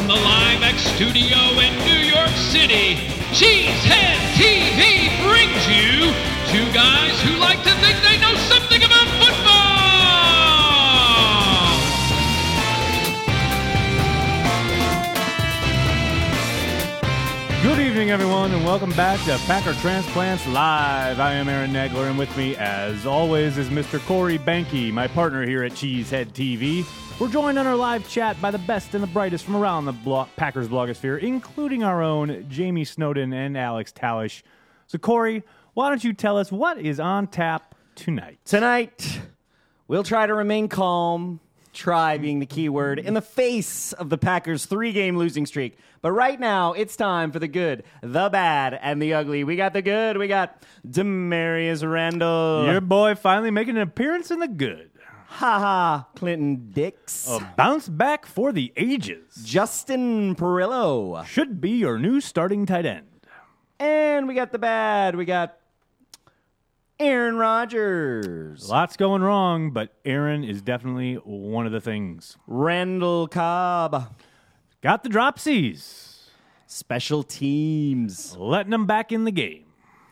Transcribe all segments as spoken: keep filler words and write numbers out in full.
From the LiveX studio in New York City, Cheesehead T V brings you two guys who like to think they know something about football! Good evening, everyone, and welcome back to Packer Transplants Live. I am Aaron Nagler, and with me, as always, is Mister Corey Banky, my partner here at Cheesehead T V. We're joined on our live chat by the best and the brightest from around the blo- Packers blogosphere, including our own Jamie Snowden and Alex Talish. So, Corey, why don't you tell us what is on tap tonight? Tonight, we'll try to remain calm, try being the key word, in the face of the Packers' three-game losing streak. But right now, it's time for the good, the bad, and the ugly. We got the good. We got Demarius Randall. Your boy finally making an appearance in the good. Ha ha, Clinton Dix. A bounce back for the ages. Justin Perillo. Should be your new starting tight end. And we got the bad. We got Aaron Rodgers. Lots going wrong, but Aaron is definitely one of the things. Randall Cobb. Got the dropsies. Special teams. Letting them back in the game.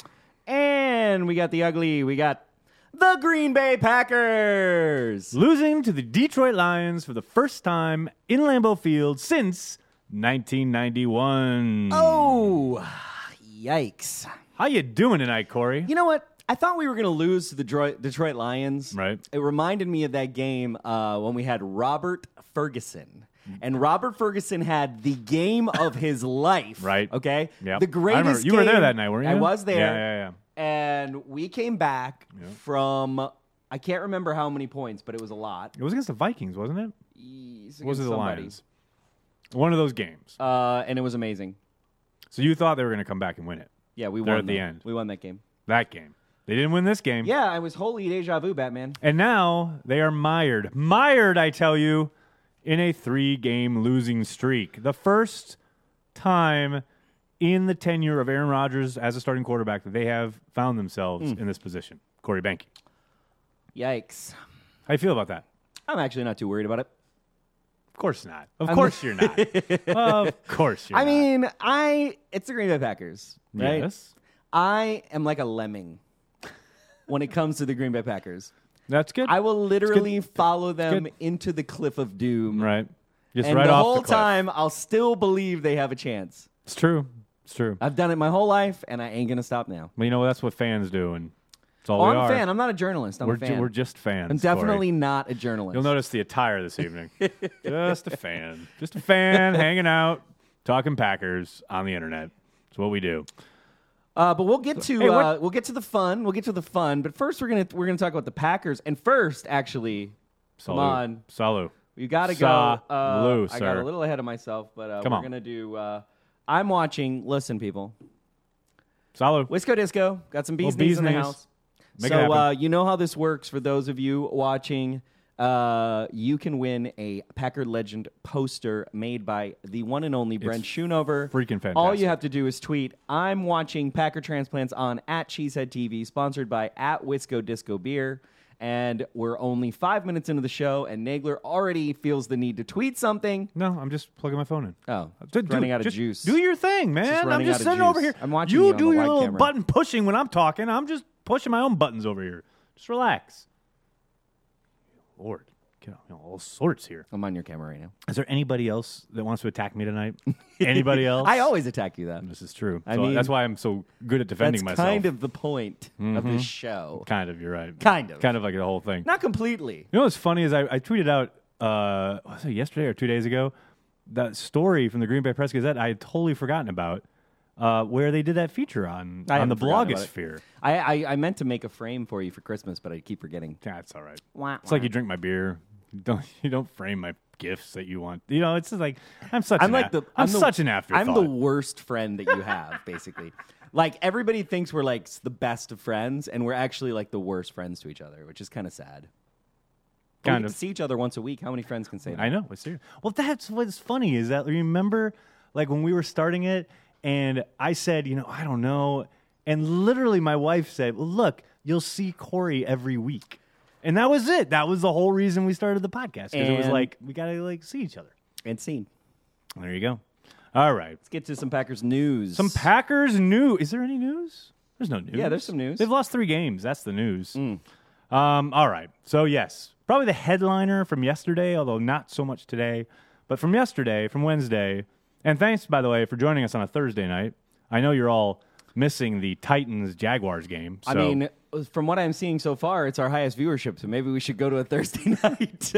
And we got the ugly. We got the Green Bay Packers. Losing to the Detroit Lions for the first time in Lambeau Field since nineteen ninety-one. Oh, yikes. How you doing tonight, Corey? You know what? I thought we were going to lose to the Detroit, Detroit Lions. Right. It reminded me of that game uh, when we had Robert Ferguson. And Robert Ferguson had the game of his life. Right. Okay? Yep. The greatest I remember. You game. were there that night, weren't you? I was there. Yeah, yeah, yeah. And we came back Yep. from, I can't remember how many points, but it was a lot. It was against the Vikings, wasn't it? Yes, Or was it the somebody. Lions? One of those games. Uh, and it was amazing. So you thought they were going to come back and win it. Yeah, we They're won at the that. end. We won that game. That game. They didn't win this game. Yeah, I was holy deja vu, Batman. And now they are mired. Mired, I tell you, in a three-game losing streak. The first time in the tenure of Aaron Rodgers as a starting quarterback that they have found themselves Mm. in this position. Corey Banky. Yikes. How you feel about that? I'm actually not too worried about it. Of course not. Of I'm course you're not. Of course you're I not. mean, I it's the Green Bay Packers, right? Yes. I am like a lemming when it comes to the Green Bay Packers. That's good. I will literally follow them good. into the cliff of doom. right. Just And right the off whole the cliff. time, I'll still believe they have a chance. It's true. It's true. I've done it my whole life, and I ain't going to stop now. Well, you know, that's what fans do, and it's all Oh, we I'm are. a fan. I'm not a journalist. I'm we're, a fan. ju- we're just fans. I'm Corey. definitely not a journalist. You'll notice the attire this evening. Just a fan. Just a fan hanging out, talking Packers on the internet. That's what we do. Uh, but we'll get to Hey, what- uh, we'll get to the fun. We'll get to the fun. But first, we're gonna we're gonna talk about the Packers. And first, actually, come Salud. on, Salud. you got to go. Uh, Salud, I got sir. a little ahead of myself, but uh, Come we're on. gonna do. Uh, I'm watching. Listen, people, Salud. Wisco Disco got some bees Little knees in the bees knees. house. Make it so happen. uh, you know how this works. For those of you watching, uh, you can win a Packer Legend poster made by the one and only Brent Schoonover. freaking fantastic. All you have to do is tweet, I'm watching Packer Transplants on at Cheesehead T V, sponsored by at Wisco Disco Beer. And we're only five minutes into the show, and Nagler already feels the need to tweet something. No, I'm just plugging my phone in. Oh, Do- running do- out of just juice. Do your thing, man. Just I'm running just out of sitting over juice. here. I'm watching you you on do the your wide little camera. button pushing when I'm talking. I'm just pushing my own buttons over here. Just relax. Lord, get all sorts here. I'm on your camera right now. Is there anybody else that wants to attack me tonight? Anybody else? I always attack you, though. This is true. I So mean, that's why I'm so good at defending That's myself. kind of the point of Mm-hmm. this show. Kind of, you're right. Kind of. Kind of like the whole thing. Not completely. You know what's funny is I, I tweeted out, uh, was it yesterday or two days ago, that story from the Green Bay Press Gazette I had totally forgotten about, uh, where they did that feature on, I on the haven't forgotten about it. blogosphere. I, I, I meant to make a frame for you for Christmas, but I keep forgetting. That's all right. Wah, It's like wah. you drink my beer. You don't you don't frame my gifts that you want. You know, it's just like I'm such. I'm an like a- the I'm, the, such an afterthought. I'm the worst friend that you have, basically. Like everybody thinks we're like the best of friends, and we're actually like the worst friends to each other, which is kind of sad. But we Kind get of. to see each other once a week. How many friends can say that? I know. It's serious. Well, that's what's funny is that remember, like when we were starting it, and I said, you know, I don't know, and literally my wife said, well, look, you'll see Corey every week. And that was it. That was the whole reason we started the podcast because it was And- like we gotta like see each other. And scene. There you go. All right. Let's get to some Packers news. Some Packers news. Is there any news? There's no news. Yeah, there's some news. They've lost three games. That's the news. Mm. Um, all right. So, yes, probably the headliner from yesterday, although not so much today. But from yesterday, from Wednesday, and thanks, by the way, for joining us on a Thursday night. I know you're all missing the Titans-Jaguars game. So. I mean, from what I'm seeing so far, it's our highest viewership, so maybe we should go to a Thursday night.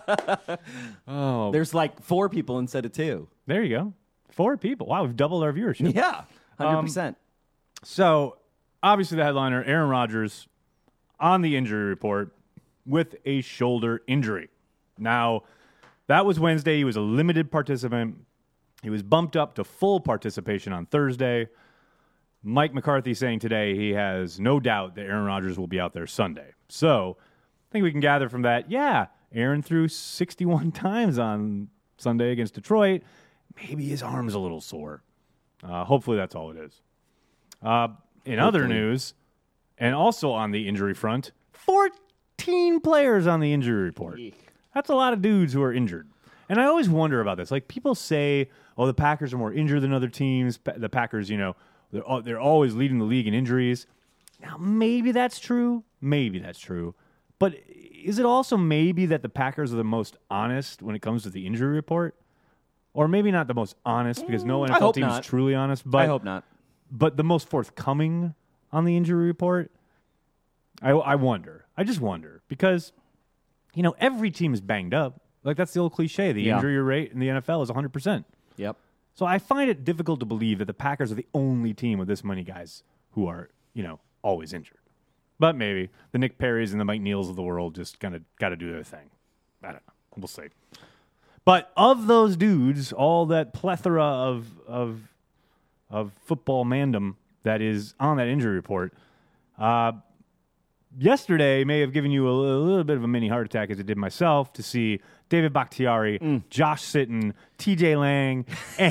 oh, There's like four people instead of two. There you go. Four people. Wow, we've doubled our viewership. Yeah, one hundred percent. Um, so, obviously the headliner, Aaron Rodgers, on the injury report with a shoulder injury. Now, that was Wednesday. He was a limited participant. He was bumped up to full participation on Thursday. Mike McCarthy saying today he has no doubt that Aaron Rodgers will be out there Sunday. So, I think we can gather from that, yeah, Aaron threw sixty-one times on Sunday against Detroit. Maybe his arm's a little sore. Uh, hopefully that's all it is. Uh, in hopefully. Other news, and also on the injury front, fourteen players on the injury report. Eek. That's a lot of dudes who are injured. And I always wonder about this. Like, people say, oh, the Packers are more injured than other teams. The Packers, you know, they're, they're always leading the league in injuries. Now, maybe that's true. Maybe that's true. But is it also maybe that the Packers are the most honest when it comes to the injury report? Or maybe not the most honest, because no N F L team is truly honest. But I hope not. But the most forthcoming on the injury report? I, I wonder. I just wonder. Because, you know, every team is banged up. Like, that's the old cliche. The yeah. injury rate in the N F L is one hundred percent. Yep. So I find it difficult to believe that the Packers are the only team with this many guys who are, you know, always injured. But maybe the Nick Perrys and the Mike Neals of the world just kind of got to do their thing. I don't know. We'll see. But of those dudes, all that plethora of of of football mandem that is on that injury report, uh, yesterday may have given you a, a little bit of a mini heart attack, as it did myself, to see David Bakhtiari, mm. Josh Sitton, T J Lang,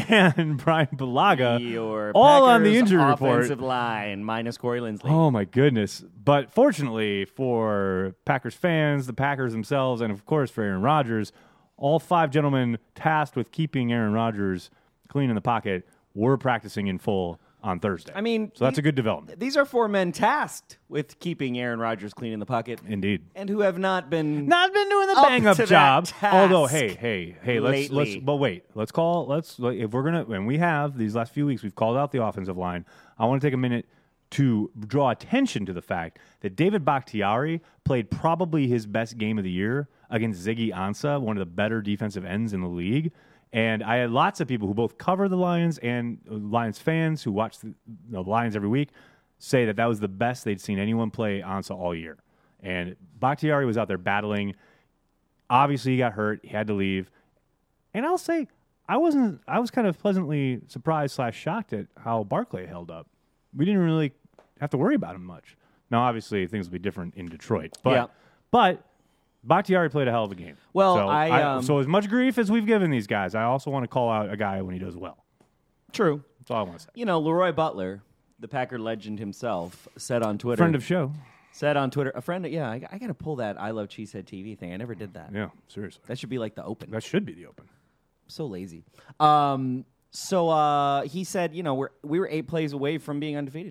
and Brian Bulaga Your all Packers on the injury report. Offensive line minus Corey Linsley. Oh my goodness! But fortunately for Packers fans, the Packers themselves, and of course for Aaron Rodgers, all five gentlemen tasked with keeping Aaron Rodgers clean in the pocket were practicing in full on Thursday. I mean, so that's a good development. These are four men tasked with keeping Aaron Rodgers clean in the pocket. Indeed. And who have not been not been doing the bang up job. Although, hey, hey, hey, let's lately. let's but wait, let's call let's like, if we're gonna when we have these last few weeks, we've called out the offensive line. I want to take a minute to draw attention to the fact that David Bakhtiari played probably his best game of the year against Ziggy Ansah, one of the better defensive ends in the league. And I had lots of people who both cover the Lions and Lions fans who watch the, the Lions every week say that that was the best they'd seen anyone play Ansah all year. And Bakhtiari was out there battling. Obviously, he got hurt. He had to leave. And I'll say, I wasn't. I was kind of pleasantly surprised slash shocked at how Barkley held up. We didn't really have to worry about him much. Now, obviously, things will be different in Detroit. But, yeah. but Bakhtiari played a hell of a game. Well, so, I, um, I so as much grief as we've given these guys, I also want to call out a guy when he does well. True. That's all I want to say. You know, Leroy Butler, the Packer legend himself, said on Twitter. Friend of show. Said on Twitter, a friend. Of, yeah, I, I got to pull that I Love Cheesehead T V thing. I never did that. Yeah, seriously. That should be like the open. That should be the open. I'm so lazy. Um. So uh, he said, you know, we're we were eight plays away from being undefeated.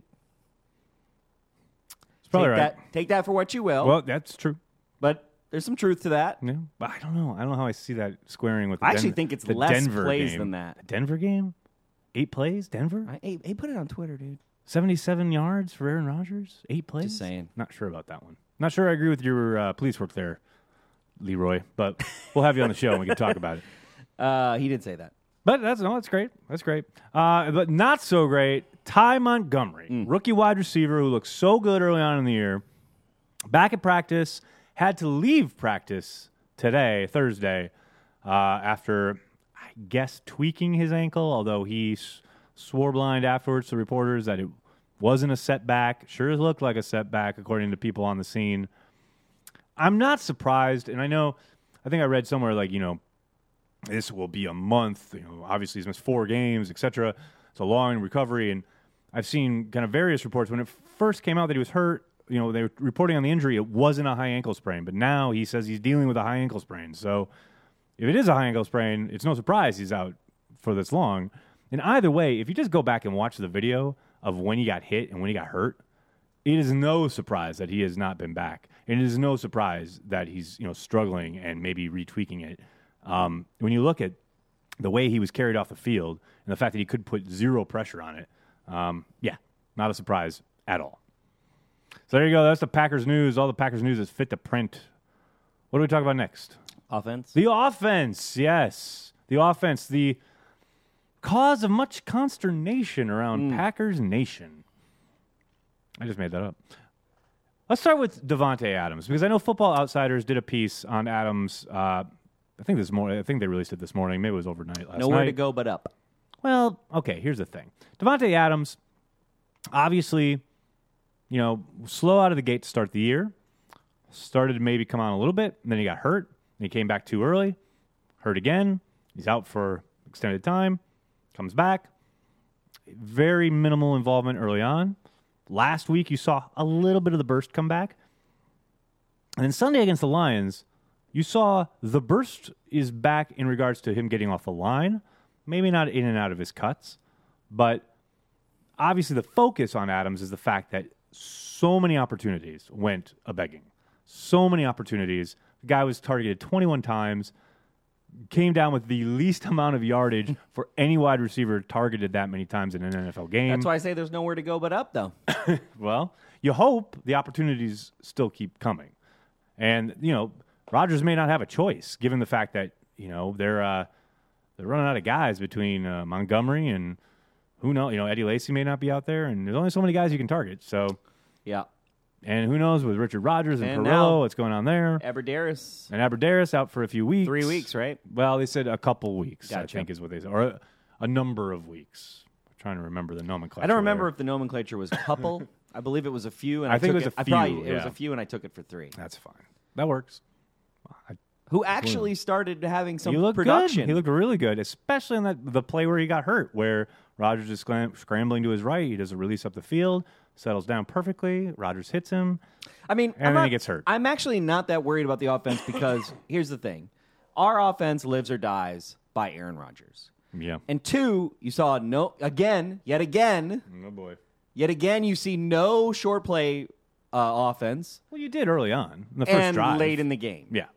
It's probably take right. That, take that for what you will. Well, that's true. But there's some truth to that. Yeah, but I don't know. I don't know how I see that squaring with the I actually Den- think it's the less Denver plays game. than that. The Denver game? Eight plays? Denver? I, hey, hey, put it on Twitter, dude. seventy-seven yards for Aaron Rodgers? Eight plays? Just saying. Not sure about that one. Not sure I agree with your uh, police work there, Leroy, but we'll have you on the show and we can talk about it. Uh, he did say that. But that's no, that's great. That's great. Uh, but not so great. Ty Montgomery, mm. rookie wide receiver who looked so good early on in the year, back at practice, had to leave practice today, Thursday, uh, after, I guess, tweaking his ankle, although he s- swore blind afterwards to reporters that it wasn't a setback. Sure looked like a setback, according to people on the scene. I'm not surprised, and I know, I think I read somewhere like, you know, this will be a month. You know, obviously he's missed four games, et cetera. It's a long recovery, and I've seen kind of various reports. When it first came out that he was hurt, you know, they were reporting on the injury, it wasn't a high ankle sprain. But now he says he's dealing with a high ankle sprain. So if it is a high ankle sprain, it's no surprise he's out for this long. And either way, if you just go back and watch the video of when he got hit and when he got hurt, it is no surprise that he has not been back. And it is no surprise that he's, you know, struggling and maybe retweaking it. Um, when you look at the way he was carried off the field and the fact that he could put zero pressure on it, um, yeah, not a surprise at all. So there you go. That's the Packers news. All the Packers news is fit to print. What do we talk about next? Offense. The offense, yes. The offense, the cause of much consternation around mm. Packers Nation. I just made that up. Let's start with Davante Adams, because I know Football Outsiders did a piece on Adams. Uh, I think this morning. I think they released it this morning. Maybe it was overnight last Nowhere night. to go but up. Well, okay, here's the thing. Davante Adams, obviously, you know, slow out of the gate to start the year. Started to maybe come on a little bit, and then he got hurt. And he came back too early. Hurt again. He's out for extended time. Comes back. Very minimal involvement early on. Last week, you saw a little bit of the burst come back. And then Sunday against the Lions, you saw the burst is back in regards to him getting off the line. Maybe not in and out of his cuts. But obviously the focus on Adams is the fact that so many opportunities went a-begging. So many opportunities. The guy was targeted twenty-one times. Came down with the least amount of yardage for any wide receiver targeted that many times in an N F L game. That's why I say there's nowhere to go but up, though. Well, you hope the opportunities still keep coming. And, you know, Rodgers may not have a choice, given the fact that, you know, they're uh, they're running out of guys between uh, Montgomery and who knows, you know, Eddie Lacy may not be out there, and there's only so many guys you can target. So, yeah. And who knows with Richard Rodgers and, and Perillo, what's going on there. Aberdarius. And Aberdarius out for a few weeks. Three weeks, right? Well, they said a couple weeks, gotcha. I think is what they said. Or a, a number of weeks. I'm trying to remember the nomenclature. I don't remember there. if the nomenclature was couple. I believe it was a few. And I, I think took it was it, a I few. probably, yeah. It was a few, and I took it for three. That's fine. That works. I, Who actually started having some he looked production. Good. He looked really good, especially in that the play where he got hurt, where Rodgers is scram- scrambling to his right. He does a release up the field, settles down perfectly. Rodgers hits him. I mean, and I'm then not, he gets hurt. I'm actually not that worried about the offense because here's the thing. Our offense lives or dies by Aaron Rodgers. Yeah. And two, you saw no, again, yet again. Oh, boy. Yet again, you see no short play uh, offense. Well, you did early on in the first and drive. late in the game. Yeah.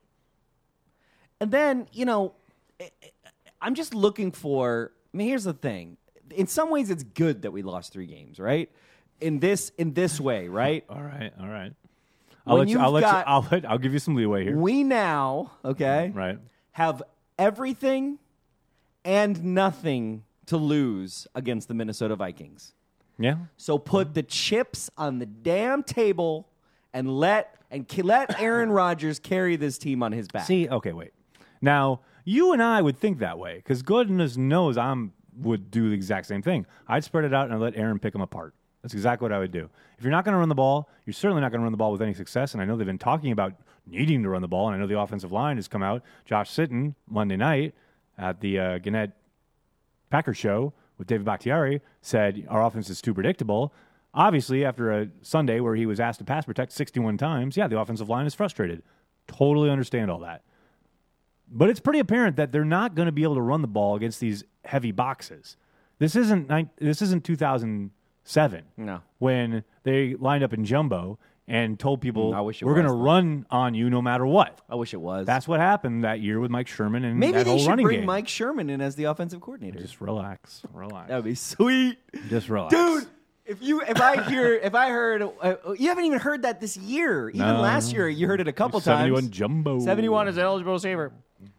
And then, you know, I'm just looking for, I mean, here's the thing. In some ways, it's good that we lost three games, right? In this in this way, right? All right, all right. I'll When let you. you've I'll let got- you. I'll let. I'll give you some leeway here. We now, okay, Right. have everything and nothing to lose against the Minnesota Vikings. Yeah. So put the chips on the damn table and let and ki- let Aaron Rodgers carry this team on his back. See. Okay. Wait. Now you and I would think that way because goodness knows I'm would do the exact same thing. I'd spread it out and I'd let Aaron pick them apart. That's exactly what I would do. If you're not going to run the ball, you're certainly not going to run the ball with any success. And I know they've been talking about needing to run the ball, and I know the offensive line has come out. Josh Sitton, Monday night at the uh, Gannett Packers show with David Bakhtiari, said our offense is too predictable. Obviously, after a Sunday where he was asked to pass protect sixty-one times, yeah, the offensive line is frustrated. Totally understand all that. But it's pretty apparent that they're not going to be able to run the ball against these heavy boxes. This isn't this isn't two thousand seven. No. When they lined up in jumbo and told people, Mm, I wish it we're going to was, though. run on you no matter what. I wish it was. That's what happened that year with Mike Sherman and Maybe that they whole should running bring game. Mike Sherman in as the offensive coordinator. Just relax, relax. That would be sweet, Just relax, dude. If you, if I hear, if I heard, uh, you haven't even heard that this year. Even No. last year, you heard it a couple seventy-one times. jumbo. seventy-one is an eligible receiver.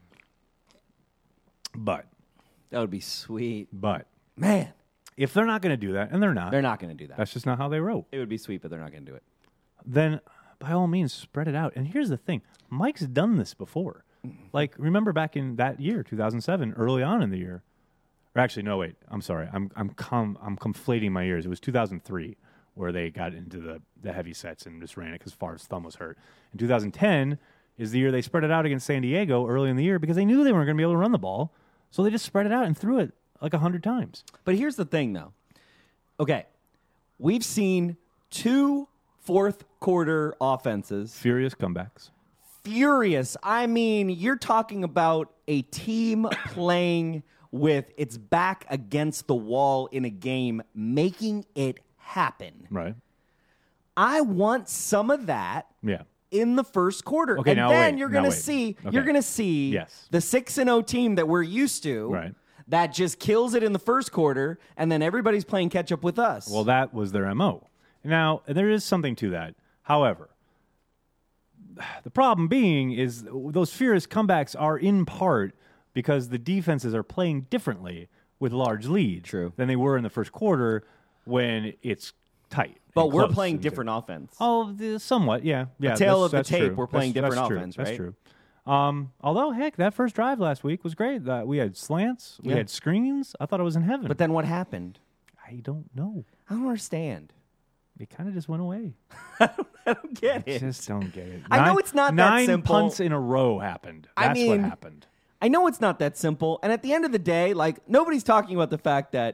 But, That would be sweet, but man. if they're not going to do that, and they're not, They're not going to do that. that's just not how they wrote. It would be sweet, but they're not going to do it. Then by all means spread it out. And here's the thing. Mike's done this before. Like, remember back in that year, two thousand seven, early on in the year. Or actually, no, wait. I'm sorry. I'm I'm com- I'm conflating my years. It was two thousand three where they got into the, the heavy sets and just ran it because Favre's thumb was hurt. In two thousand ten is the year they spread it out against San Diego early in the year because they knew they weren't going to be able to run the ball. So they just spread it out and threw it like a hundred times. But here's the thing, though. Okay, we've seen two fourth quarter offenses. Furious comebacks. Furious. I mean, you're talking about a team playing with its back against the wall in a game, making it happen. Right. I want some of that. Yeah. In the first quarter. Okay, and now then wait, you're now gonna wait. see Okay. you're gonna see Yes. the six and oh team that we're used to Right. that just kills it in the first quarter, and then everybody's playing catch up with us. Well, that was their M O. Now, there is something to that. However, the problem being is those furious comebacks are in part because the defenses are playing differently with large leads True. than they were in the first quarter when it's tight. but and we're close playing and- different offense. Oh, the- somewhat, yeah. yeah tale that's- of the that's tape, true. we're playing That's- different that's true. offense, That's right? true. Um, although, heck, that first drive last week was great. Uh, we had slants, we Yeah. had screens. I thought it was in heaven. But then what happened? I don't know. I don't understand. It kind of just went away. I don't get I it. just don't get it. I know Nine- it's not that nine simple. punts in a row happened. I That's mean- what happened. I know it's not that simple. And at the end of the day, like, nobody's talking about the fact that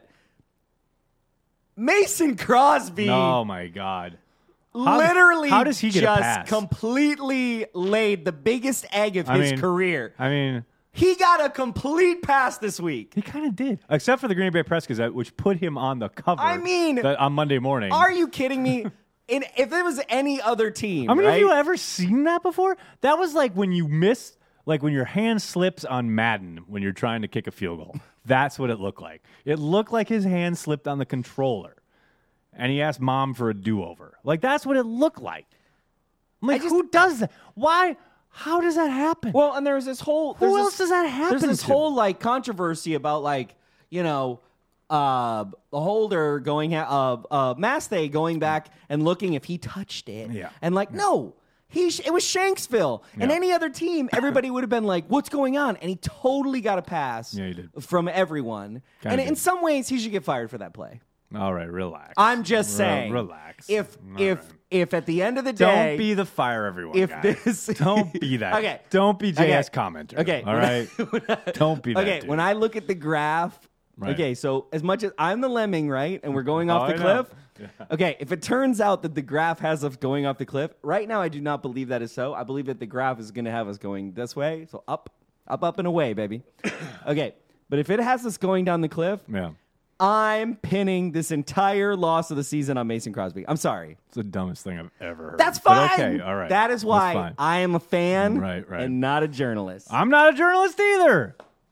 Mason Crosby Oh my God! How- literally how does he get a just pass? completely laid the biggest egg of I his mean- career. I mean, He got a complete pass this week. he kind of did, except for the Green Bay Press Gazette, which put him on the cover. I mean, that- on Monday morning. Are you kidding me? In, if it was any other team, I mean, right? have you ever seen that before? That was like when you miss, like when your hand slips on Madden when you're trying to kick a field goal. That's what it looked like. It looked like his hand slipped on the controller, and he asked mom for a do-over. Like that's what it looked like. I'm like, just- who does that? Why? How does that happen? Well, and there's this whole. Who there's else this, does that happen There's this to? whole like controversy about like you know, uh, Holder going ha- uh, uh, Masthay going back and looking if he touched it. Yeah. And like no. He sh- it was Shanksville. And Yeah. any other team, everybody would have been like, what's going on? And he totally got a pass Yeah, he did. from everyone. Kinda and in did. some ways, he should get fired for that play. All right, relax. I'm just Re- saying. relax. If All if right. if at the end of the day, Don't be the fire everyone if guy. this Don't be that. Okay. Don't be J S Okay. commenter. Okay. All When I- right. when I- Don't be that. Okay, dude. when I look at the graph, Right. okay, so as much as I'm the lemming, right, and we're going off Oh, the I know. cliff. Okay, if it turns out that the graph has us going off the cliff, right now I do not believe that is so. I believe that the graph is going to have us going this way, so up, up, up and away, baby. Okay, but if it has us going down the cliff, yeah, I'm pinning this entire loss of the season on Mason Crosby. I'm sorry. it's the dumbest thing I've ever heard. That's But fine. okay, all right. That is That's why fine. I am a fan Right, right. and not a journalist. I'm not a journalist either.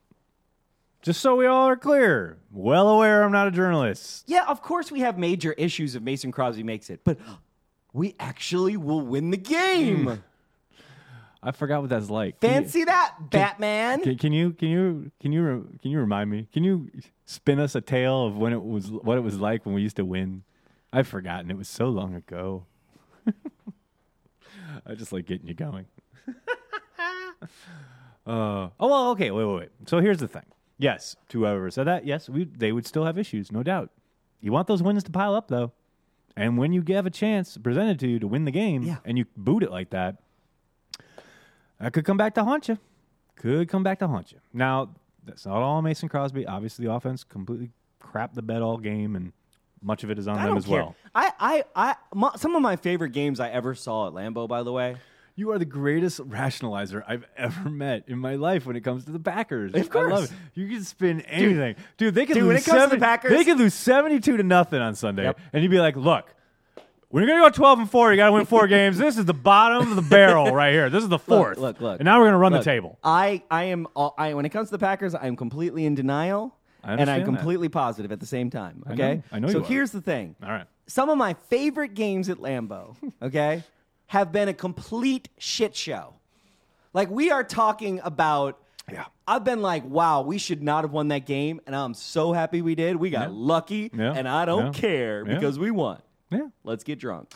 Just so we all are clear. Well aware I'm not a journalist. Yeah, of course we have major issues if Mason Crosby makes it, but we actually will win the game. I forgot what that's like. Can you- Fancy that, Batman? Can, can you can you can you re- can you remind me? Can you spin us a tale of when it was what it was like when we used to win? I've forgotten. It was so long ago. I just like getting you going. uh, oh well, okay. Wait, wait, wait. So here's the thing. Yes, to whoever said that, yes, we they would still have issues, no doubt. You want those wins to pile up though, and when you have a chance presented to you to win the game, Yeah. and you boot it like that, that could come back to haunt you. Could come back to haunt you. Now, that's not all Mason Crosby. Obviously, the offense completely crapped the bed all game, and much of it is on I them don't as care. well. I, I, I, my, some of my favorite games I ever saw at Lambeau, by the way. You are the greatest rationalizer I've ever met in my life when it comes to the Packers. Of course. I love it. You can spin anything. Dude, they could dude, lose when it comes to the seven- Packers- they could lose seventy-two to nothing on Sunday. Yep. And you'd be like, look, when you're going to go twelve and four, you got to win four games. This is the bottom of the barrel right here. This is the fourth. Look, look. And now we're going to run Look, the table. I, I am. all- I when it comes to the Packers, I am completely in denial, I and I'm understand that. completely positive at the same time. I Okay, know. I know So you are. here's the thing. All right. Some of my favorite games at Lambeau, okay, have been a complete shit show. Like, we are talking about, Yeah. I've been like, wow, we should not have won that game, and I'm so happy we did. We got Yeah. lucky, Yeah. and I don't Yeah. care Yeah. because we won. Yeah. Let's get drunk.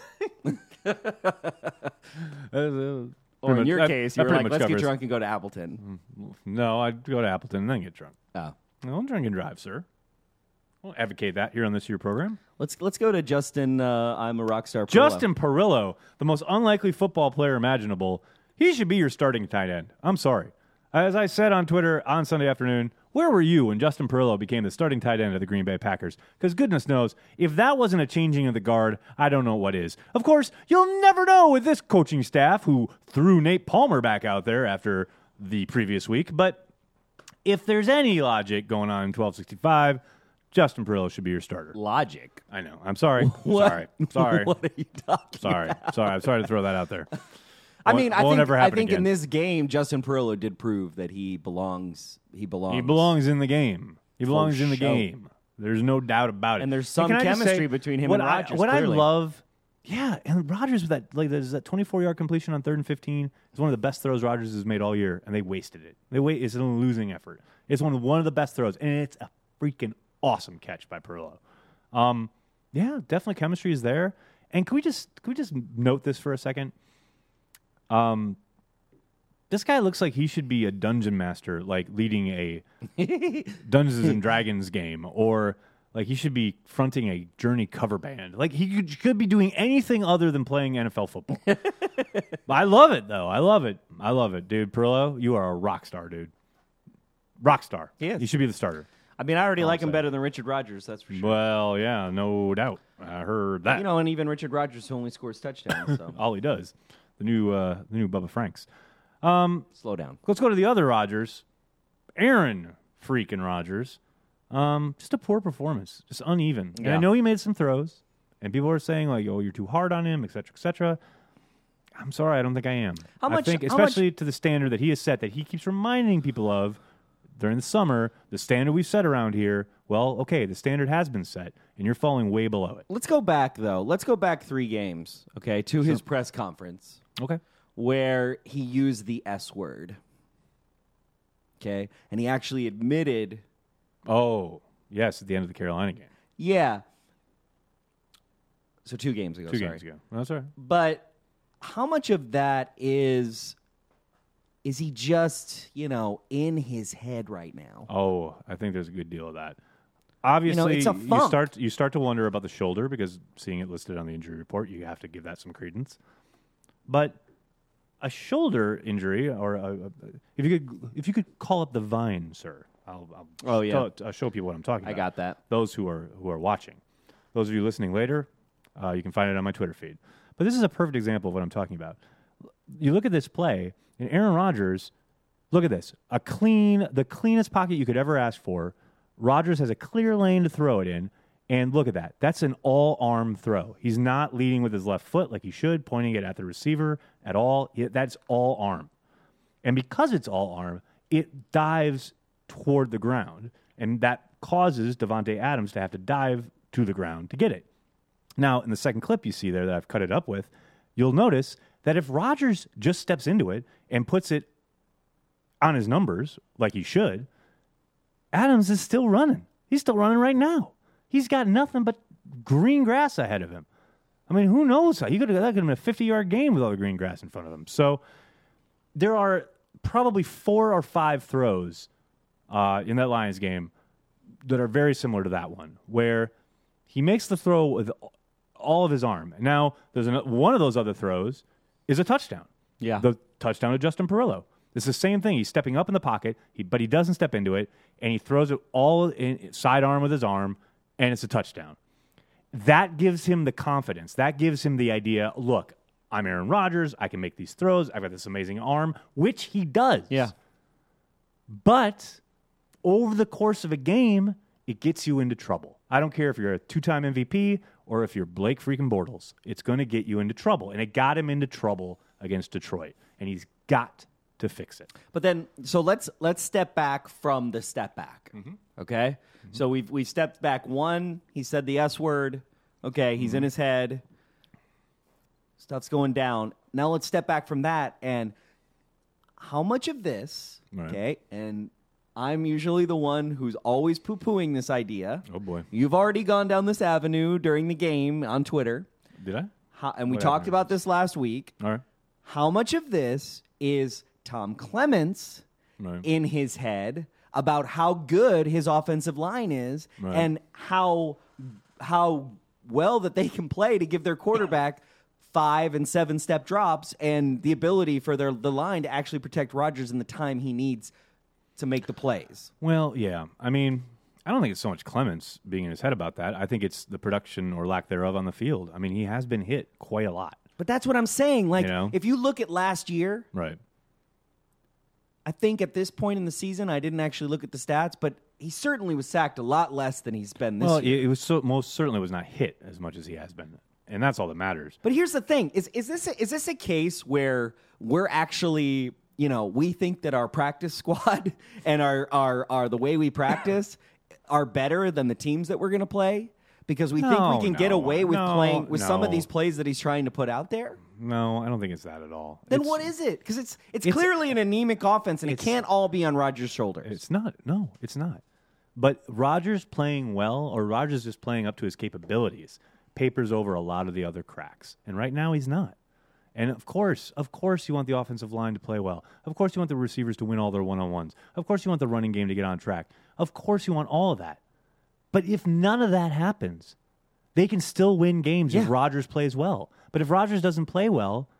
Uh, Or in much- your that- case, that you were pretty like, much let's get covers- drunk and go to Appleton. No, I'd go to Appleton and then get drunk. Oh. I don't drink and drive, sir. I won't advocate that here on this year program. Let's let's go to Justin. Uh, I'm a rock star. Perillo. Justin Perillo, the most unlikely football player imaginable. He should be your starting tight end. I'm sorry. As I said on Twitter on Sunday afternoon, where were you when Justin Perillo became the starting tight end of the Green Bay Packers? Because goodness knows, if that wasn't a changing of the guard, I don't know what is. Of course, you'll never know with this coaching staff who threw Nate Palmer back out there after the previous week, but if there's any logic going on in twelve sixty-five, Justin Perillo should be your starter. Logic. I know. I'm sorry. What? Sorry. Sorry. What are you talking Sorry. about? Sorry. I'm sorry to throw that out there. I Won't- mean, I won't think, ever I happen think again. in this game, Justin Perillo did prove that he belongs. He belongs. He belongs in the game. He belongs in the show. game. There's no doubt about it. And there's some can I just chemistry say, between him what and I- Rodgers, What clearly. I love, yeah, and Rodgers with that like there's that twenty-four yard completion on third and fifteen is one of the best throws Rodgers has made all year, and they wasted it. They wait. It's a losing effort. It's one of one of the best throws, and it's a freaking awesome catch by Perillo. Um, yeah, definitely chemistry is there. And can we just can we just note this for a second? Um, this guy looks like he should be a dungeon master, like leading a Dungeons and Dragons game, or like he should be fronting a Journey cover band. Like he could, could be doing anything other than playing N F L football. I love it, though. I love it. I love it, dude. Perillo, you are a rock star, dude. Rock star. He is. You should be the starter. I mean, I already All like I'm him saying. better than Richard Rodgers. That's for sure. Well, yeah, no doubt. I heard that. You know, and even Richard Rodgers who only scores touchdowns. So All he does. The new, uh, the new Bubba Franks. slow down. Let's go to the other Rodgers, Aaron freaking Rodgers. Um, just a poor performance, just uneven. And I Yeah. know he made some throws, and people are saying like, "Oh, you're too hard on him," et cetera, et cetera. I'm sorry, I don't think I am. How much- I think, how much- especially to the standard that he has set, that he keeps reminding people of during the summer, the standard we've set around here. Well, okay, the standard has been set, and you're falling way below it. Let's go back though. Let's go back three games, okay, to his press conference Okay. where he used the S word. Okay, and he actually admitted, Oh, yes, at the end of the Carolina game, yeah. So two games ago. two sorry. games ago. No, that's all right. But how much of that is is he just, you know, in his head right now? Oh, I think there's a good deal of that. Obviously, it's a you funk. start you start to wonder about the shoulder because seeing it listed on the injury report, you have to give that some credence. But a shoulder injury, or a, a, if you could if you could call up the Vine, sir, I'll, I'll Oh, yeah. show, I'll show people what I'm talking I about. got that. Those who are who are watching, those of you listening later, uh, you can find it on my Twitter feed. But this is a perfect example of what I'm talking about. You look at this play, and Aaron Rodgers. Look at this. A clean, the cleanest pocket you could ever ask for. Rodgers has a clear lane to throw it in, and look at that. That's an all-arm throw. He's not leading with his left foot like he should, pointing it at the receiver at all. It- That's all arm. And because it's all arm, it dives toward the ground, and that causes Devontae Adams to have to dive to the ground to get it. Now, in the second clip you see there that I've cut it up with, you'll notice that if Rodgers just steps into it and puts it on his numbers like he should, Adams is still running. He's still running right now. He's got nothing but green grass ahead of him. I mean, who knows? He could have, that could have been a fifty-yard game with all the green grass in front of him. So there are probably four or five throws uh, in that Lions game that are very similar to that one, where he makes the throw with all of his arm. Now, there's an, one of those other throws is a touchdown. Yeah. The touchdown to Justin Perillo. It's the same thing. He's stepping up in the pocket, he, but he doesn't step into it, and he throws it all in sidearm with his arm, and it's a touchdown. That gives him the confidence. That gives him the idea, look, I'm Aaron Rodgers. I can make these throws. I've got this amazing arm, which he does. Yeah. But over the course of a game, it gets you into trouble. I don't care if you're a two-time M V P or if you're Blake freaking Bortles. It's going to get you into trouble. And it got him into trouble against Detroit. And he's got to fix it. But then, so let's let's step back from the step back. Okay, so we've we've stepped back. One, he said the S word. Okay, he's in his head. Stuff's going down. Now let's step back from that. And how much of this? Right. Okay, and I'm usually the one who's always poo-pooing this idea. Oh, boy. You've already gone down this avenue during the game on Twitter. Did I? How, and we What talked happened? about this last week. All right. How much of this is Tom Clements Right. in his head about how good his offensive line is Right. and how how well that they can play to give their quarterback five and seven step drops and the ability for their the line to actually protect Rodgers in the time he needs to make the plays. Well, yeah. I mean, I don't think it's so much Clements being in his head about that. I think it's the production or lack thereof on the field. I mean, he has been hit quite a lot. But that's what I'm saying. Like, You know? if you look at last year, Right. I think at this point in the season, I didn't actually look at the stats, but he certainly was sacked a lot less than he's been this well, year. it, it was so, most certainly was not hit as much as he has been, and that's all that matters. But here's the thing: is is this a, is this a case where we're actually, you know, we think that our practice squad and our our, our the way we practice are better than the teams that we're going to play because we No, think we can get no, away with no, playing with some of no. these plays that he's trying to put out there? No, I don't think it's that at all. Then It's- what is it? Because it's, it's it's- clearly an anemic offense, and it it's- can't all be on Rodgers' shoulders. It's not. No, it's not. But Rodgers playing well, or Rodgers just playing up to his capabilities, papers over a lot of the other cracks. And right now he's not. And of course, of course you want the offensive line to play well. Of course you want the receivers to win all their one-on-ones. Of course you want the running game to get on track. Of course you want all of that. But if none of that happens, they can still win games Yeah. if Rodgers plays well. But if Rodgers doesn't play well,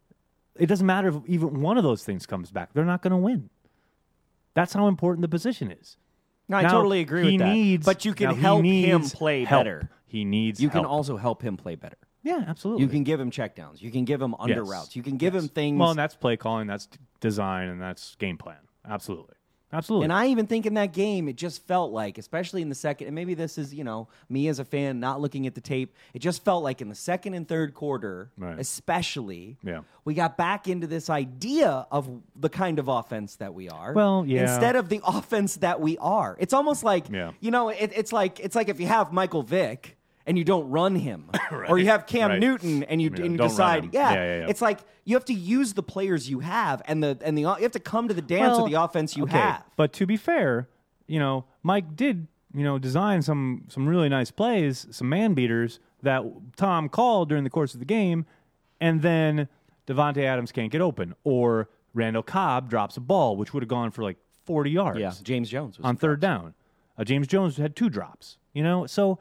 it doesn't matter if even one of those things comes back. They're not going to win. That's how important the position is. No, I Now, totally agree he with that. needs- But you can now he help him needs play help. better. He needs You can help. also help him play better. Yeah, absolutely. You can give him checkdowns. You can give him under Yes. routes. You can give Yes. him things. Well, and that's play calling, that's d- design, and that's game plan. Absolutely. Absolutely. And I even think in that game, it just felt like, especially in the second, and maybe this is, you know, me as a fan not looking at the tape, it just felt like in the second and third quarter, Right. especially, Yeah. we got back into this idea of the kind of offense that we are. Well, yeah. Instead of the offense that we are. It's almost like, Yeah. you know, it, it's like it's like if you have Michael Vick and you don't run him, or you have Cam Right. Newton and you, Yeah, and you don't run decide, him. yeah, Yeah, yeah, yeah. it's like you have to use the players you have, and the and the you have to come to the dance Well, of the offense you okay, have. But to be fair, you know, Mike did, you know, design some some really nice plays, some man beaters that Tom called during the course of the game, and then Devontae Adams can't get open, or Randall Cobb drops a ball, which would have gone for like forty yards. Yeah, James Jones was on third down. Uh, James Jones had two drops. You know, so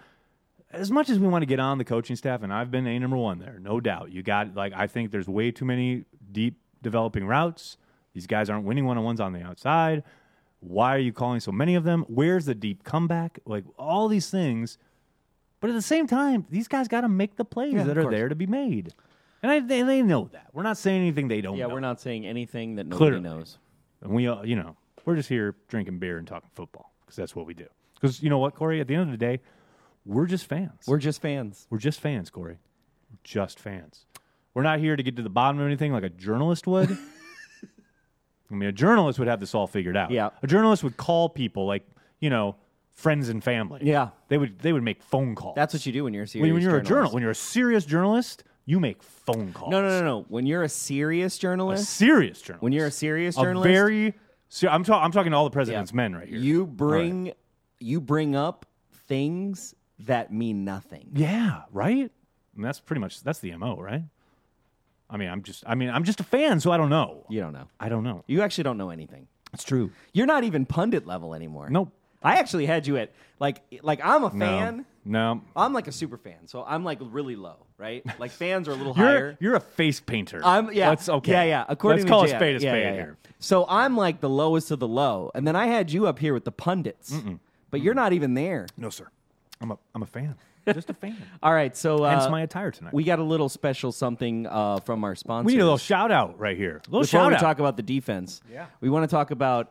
as much as we want to get on the coaching staff, and I've been a number one there, no doubt. You got like I think there's way too many deep developing routes. These guys aren't winning one on ones on the outside. Why are you calling so many of them? Where's the deep comeback? Like all these things. But at the same time, these guys got to make the plays Yeah, that of are course. there to be made, and I, they, they know that. We're not saying anything they don't. Yeah, know. we're not saying anything that nobody Clearly. knows. And we, uh, you know, we're just here drinking beer and talking football because that's what we do. Because you know what, Corey? At the end of the day, we're just fans. We're just fans. We're just fans, Corey. We're just fans. We're not here to get to the bottom of anything like a journalist would. I mean, a journalist would have this all figured out. Yeah. A journalist would call people like, you know, friends and family. Yeah. They would they would make phone calls. That's what you do when you're a serious when, when you're journalist. a journal when you're a serious journalist, you make phone calls. No, no, no, no. When you're a serious A journalist, serious journalist. when you're a serious a journalist, very ser- I'm, ta- I'm talking to all the yeah, president's men right here. you All right. bring you bring up things that mean nothing. Yeah, right? And that's pretty much that's the M O, right? I mean, I'm just I mean, I'm just a fan, so I don't know. You don't know. I don't know. You actually don't know anything. It's true. You're not even pundit level anymore. Nope. I actually had you at like like I'm a No. fan. No. I'm like a super fan, so I'm like really low, right? Like fans are a little You're higher. you're a face painter. I'm yeah. Let's okay. Yeah, yeah. According Let's to call J a F. spade a Yeah, spade yeah, yeah. here. So I'm like the lowest of the low, and then I had you up here with the pundits, but you're not even there. No, sir. I'm a I'm a fan. Just a fan. All right, so uh, Hence my attire tonight. we got a little special something uh, from our sponsors. We need a little shout out right here. A little Before shout we out. talk about the defense, Yeah. we want to talk about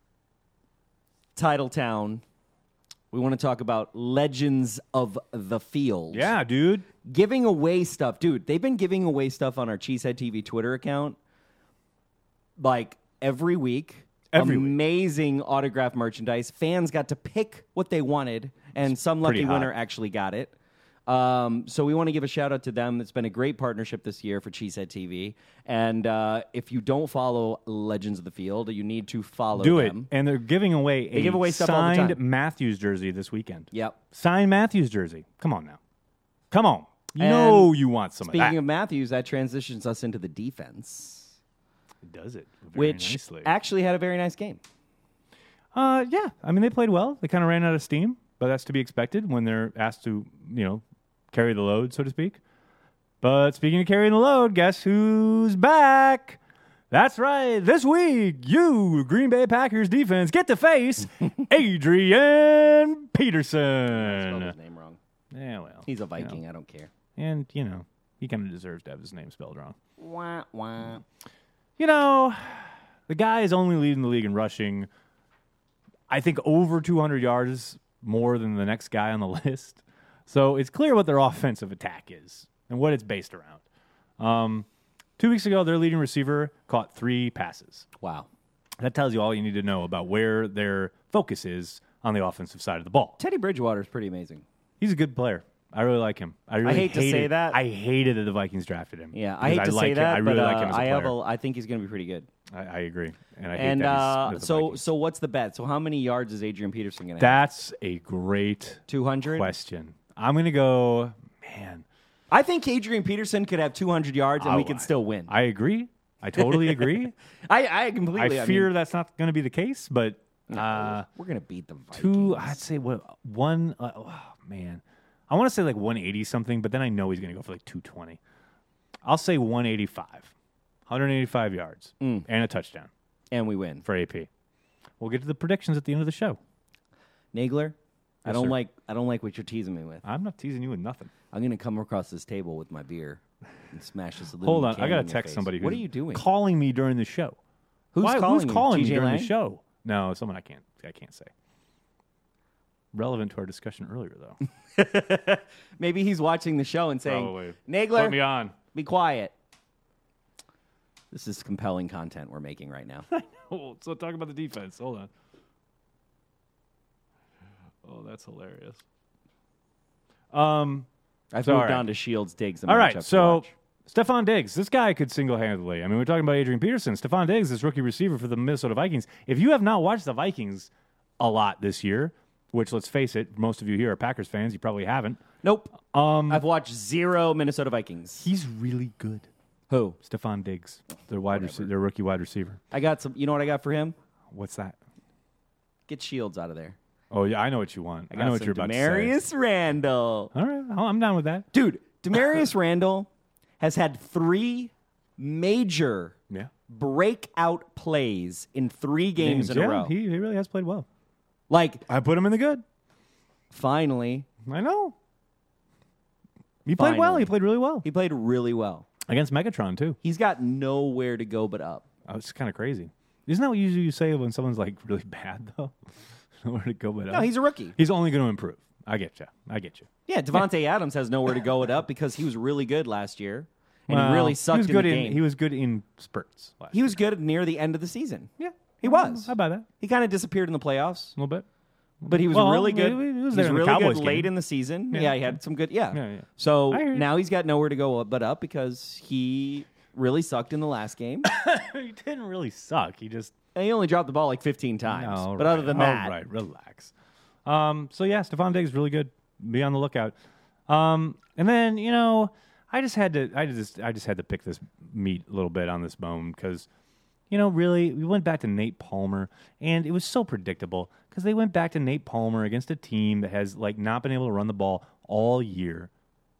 Titletown. We want to talk about Legends of the Field. Yeah, dude. Giving away stuff. Dude, they've been giving away stuff on our Cheesehead T V Twitter account like every week. Every week. Amazing autographed merchandise. Fans got to pick what they wanted, and some lucky pretty hot. winner actually got it. Um, so we want to give a shout out to them. It's been a great partnership this year for Cheesehead T V. And uh, if you don't follow Legends of the Field, you need to follow Do it. them. And they're giving away a give away stuff all the signed time. Matthews jersey this weekend. Yep. Signed Matthews jersey. Come on now. Come on. You And know you want some Speaking of that. of Matthews, that transitions us into the defense, It does it very which nicely. actually had a very nice game. Uh, yeah. I mean, they played well. They kind of ran out of steam, but that's to be expected when they're asked to, you know, carry the load, so to speak. But speaking of carrying the load, guess who's back? That's right. This week, you, Green Bay Packers defense, get to face Adrian Peterson. Spelled his name wrong. Yeah, well. He's a you know. Viking. I don't care. And, you know, he kind of deserves to have his name spelled wrong. Wah, wah. You know, The guy is only leading the league in rushing, I think, over two hundred yards more than the next guy on the list. So it's clear what their offensive attack is and what it's based around. Um, two weeks ago, their leading receiver caught three passes. Wow. That tells you all you need to know about where their focus is on the offensive side of the ball. Teddy Bridgewater is pretty amazing. He's a good player. I really like him. I, really I hate to hated, say that. I hated that the Vikings drafted him. Yeah, I because hate to like say him. that, I really but like uh, him as a I player. have a, I think he's going to be pretty good. I, I agree, and I hate And that uh, he's with the so, Vikings. so what's the bet? So how many yards is Adrian Peterson going to have? That's a great two hundred? question. I'm going to go, man. I think Adrian Peterson could have two hundred yards and I- we could still win. I agree. I totally agree. I, I completely. I I fear mean, that's not going to be the case, but no, uh, we're going to beat the Vikings. two, I'd say what one, uh, oh, man. I want to say like one eighty something, but then I know he's going to go for like two twenty. I'll say one eighty-five. one eighty-five yards Mm. and a touchdown And we win. for A P. We'll get to the predictions at the end of the show. Nagler, I Yes, don't sir. like I don't like what you're teasing me with. I'm not teasing you with nothing. I'm going to come across this table with my beer and smash this aluminum Hold on, can I got to in your text face. somebody. What are who's you doing? Calling me during the show. Who's Why- calling Who's you? calling T me J during Lang? the show? No, someone I can't. I can't say. Relevant to our discussion earlier, though. Maybe he's watching the show and saying, Probably. Nagler, Put me on. be quiet. This is compelling content we're making right now. Oh, so talk about the defense. Hold on. Oh, that's hilarious. Um. I've So, all moved right. on to Shields Diggs. The All right, matchup to so watch. Stephon Diggs, this guy could single-handedly. I mean, we're talking about Adrian Peterson. Stephon Diggs is rookie receiver for the Minnesota Vikings. If you have not watched the Vikings a lot this year, which, let's face it, most of you here are Packers fans. You probably haven't. Nope. Um, I've watched zero Minnesota Vikings. he's really good. Who? Stephon Diggs, their wide, rece- their rookie wide receiver. I got some. You know what I got for him? What's that? Get Shields out of there. Oh yeah, I know what you want. I, got know what some you're about Demarius to say. Randall. All right, oh, I'm down with that. Dude, Demarius Randall has had three major Yeah, breakout plays in three games in yeah, a row. He, he really has played well. like, I put him in the good. finally, I know. He played well. Finally. He played really well he played really well. against Megatron too. He's got nowhere to go but up. Oh, it's kind of crazy. Isn't that what usually you say when someone's like really bad though? Nowhere to go but up. No, he's a rookie. He's only going to improve. I get you. I get you. Yeah, Devontae Adams has nowhere to go but up because he was really good last year. And Well, he really sucked he was in good the in, game. He was good in spurts. Last He was good near the end of the season. year. Yeah, He was. How about that? He kind of disappeared in the playoffs, A little bit. but he was Well, really he- good. he was there in the really Cowboys good late game. in the season. Yeah. Yeah. he had some good. Yeah. Yeah, yeah. So I hear you. now he's got nowhere to go but up because he really sucked in the last game. He didn't really suck. He just And he only dropped the ball like fifteen times. No, but right. other than All that, right, relax. Um, so yeah, Stephon Diggs really good. Be on the lookout. Um, and then you know, I just had to, I just, I just had to pick this meat a little bit on this bone because, you know, really, we went back to Nate Palmer, and it was so predictable because they went back to Nate Palmer against a team that has like not been able to run the ball all year.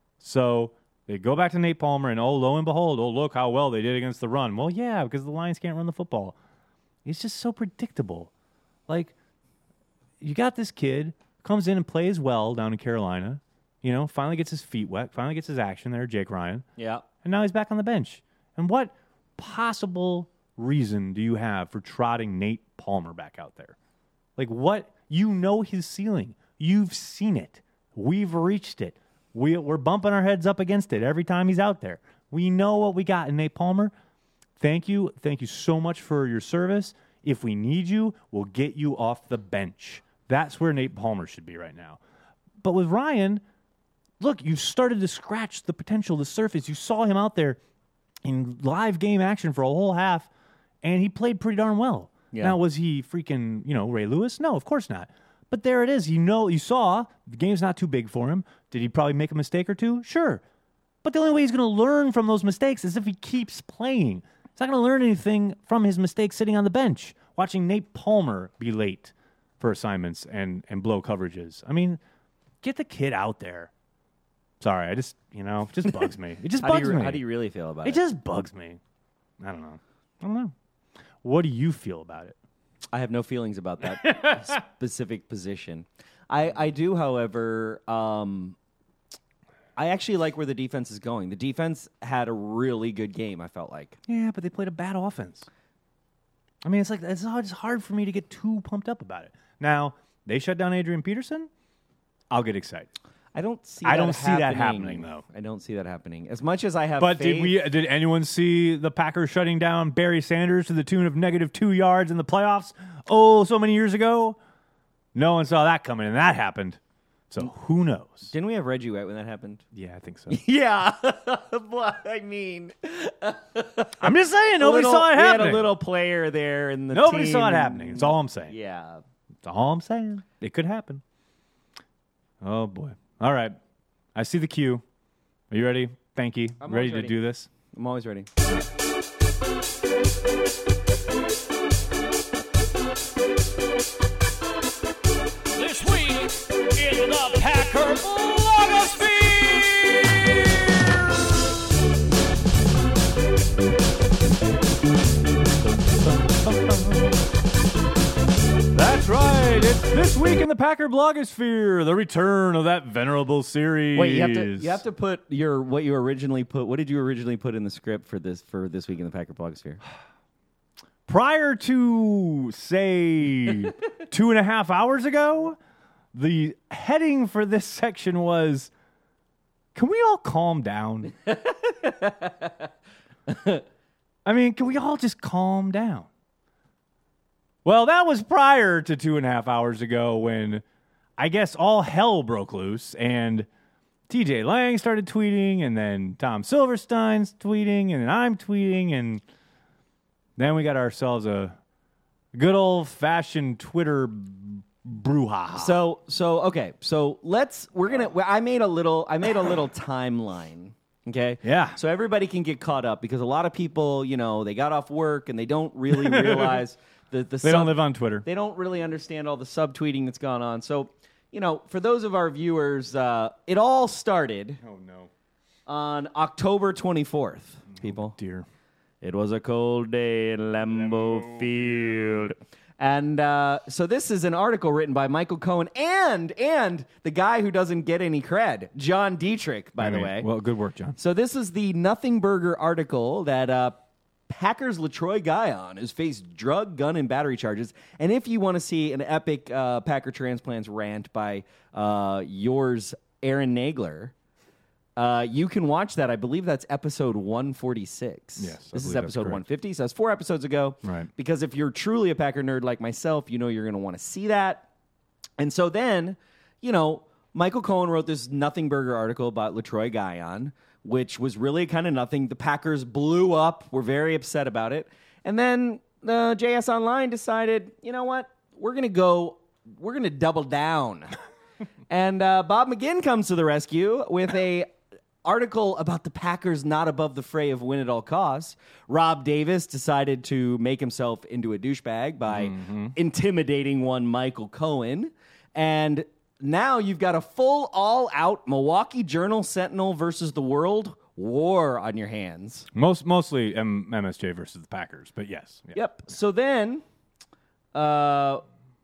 So they go back to Nate Palmer, and oh, lo and behold, oh look how well they did against the run. Well, yeah, because the Lions can't run the football. It's just so predictable. Like, you got this kid, comes in and plays well down in Carolina, you know, finally gets his feet wet, finally gets his action there, Jake Ryan, yeah. and now he's back on the bench. And what possible reason do you have for trotting Nate Palmer back out there? Like, what? You know his ceiling. You've seen it. We've reached it. We, we're bumping our heads up against it every time he's out there. We know what we got in Nate Palmer. Thank you. Thank you so much for your service. If we need you, we'll get you off the bench. That's where Nate Palmer should be right now. But with Ryan, look, you started to scratch the potential, the surface. You saw him out there in live game action for a whole half, and he played pretty darn well. Yeah. Now, was he freaking, you know, Ray Lewis? No, of course not. But there it is. You know, you saw the game's not too big for him. Did he probably make a mistake or two? Sure. But the only way he's going to learn from those mistakes is if he keeps playing. He's not going to learn anything from his mistakes sitting on the bench, watching Nate Palmer be late for assignments and, and blow coverages. I mean, get the kid out there. Sorry, I just, you know, it just bugs me. It just How do, bugs you, me. how do you really feel about it it? just bugs me. I don't know. I don't know. What do you feel about it? I have no feelings about that specific position. I, I do, however, um, I actually like where the defense is going. The defense had a really good game, I felt like. Yeah, but they played a bad offense. I mean, it's like it's hard, it's hard for me to get too pumped up about it. Now, they shut down Adrian Peterson, I'll get excited. I don't see. I that don't see happening. that happening, though. I don't see that happening. As much as I have, But faith, did we? Did anyone see the Packers shutting down Barry Sanders to the tune of negative two yards in the playoffs? Oh, so many years ago. No one saw that coming, and that happened. So who knows? Didn't we have Reggie White when that happened? Yeah, I think so. Yeah, but I mean, I'm just saying nobody little, saw it we happening. had a little player there in the Nobody team. saw it happening. That's all I'm saying. Yeah. That's all I'm saying. It could happen. Oh boy. All right. I see the cue. Are you ready, Banky? I'm Ready always to ready. do this? I'm always ready. This week in the Packer blogosphere. That's right. It's this week in the Packer blogosphere, the return of that venerable series. Wait, you have to you have to put your what you originally put. What did you originally put in the script for this for this week in the Packer blogosphere? Prior to, say, two and a half hours ago, the heading for this section was, can we all calm down? I mean, can we all just calm down? Well, that was prior to two and a half hours ago when I guess all hell broke loose and T J Lang started tweeting and then Tom Silverstein's tweeting and then I'm tweeting and then we got ourselves a good old-fashioned Twitter brouhaha. So so okay. So let's we're gonna. I made a little. I made a little timeline. Okay. Yeah. So everybody can get caught up because a lot of people, you know, they got off work and they don't really realize the the. They sub- don't live on Twitter. They don't really understand all the subtweeting that's gone on. So, you know, for those of our viewers, uh, it all started Oh, no. on October twenty-fourth. People. Dear. It was a cold day in Lambeau Field. And uh, so this is an article written by Michael Cohen and and the guy who doesn't get any cred, John Dietrich, by I the mean, way. Well, good work, John. So this is the Nothing Burger article that uh, Packers LaTroy Guion has faced drug, gun, and battery charges. And if you want to see an epic uh, Packer transplants rant by uh, yours, Aaron Nagler, uh, you can watch that. I believe that's episode one forty-six. Yes, I This is believe that's episode correct. one fifty, so that's four episodes ago. Right. Because if you're truly a Packer nerd like myself, you know you're going to want to see that. And so then, you know, Michael Cohen wrote this Nothing Burger article about LaTroy Guion, which was really kind of nothing. The Packers blew up. We're very upset about it. And then the J S Online decided, you know what? We're going to go, we're going to double down. And uh, Bob McGinn comes to the rescue with a article about the Packers not above the fray of win at all costs. Rob Davis decided to make himself into a douchebag by Mm-hmm. intimidating one Michael Cohen. And now you've got a full all-out Milwaukee Journal Sentinel versus the World war on your hands. Most Mostly M- MSJ versus the Packers, but yes. Yeah. Yep. So then, uh,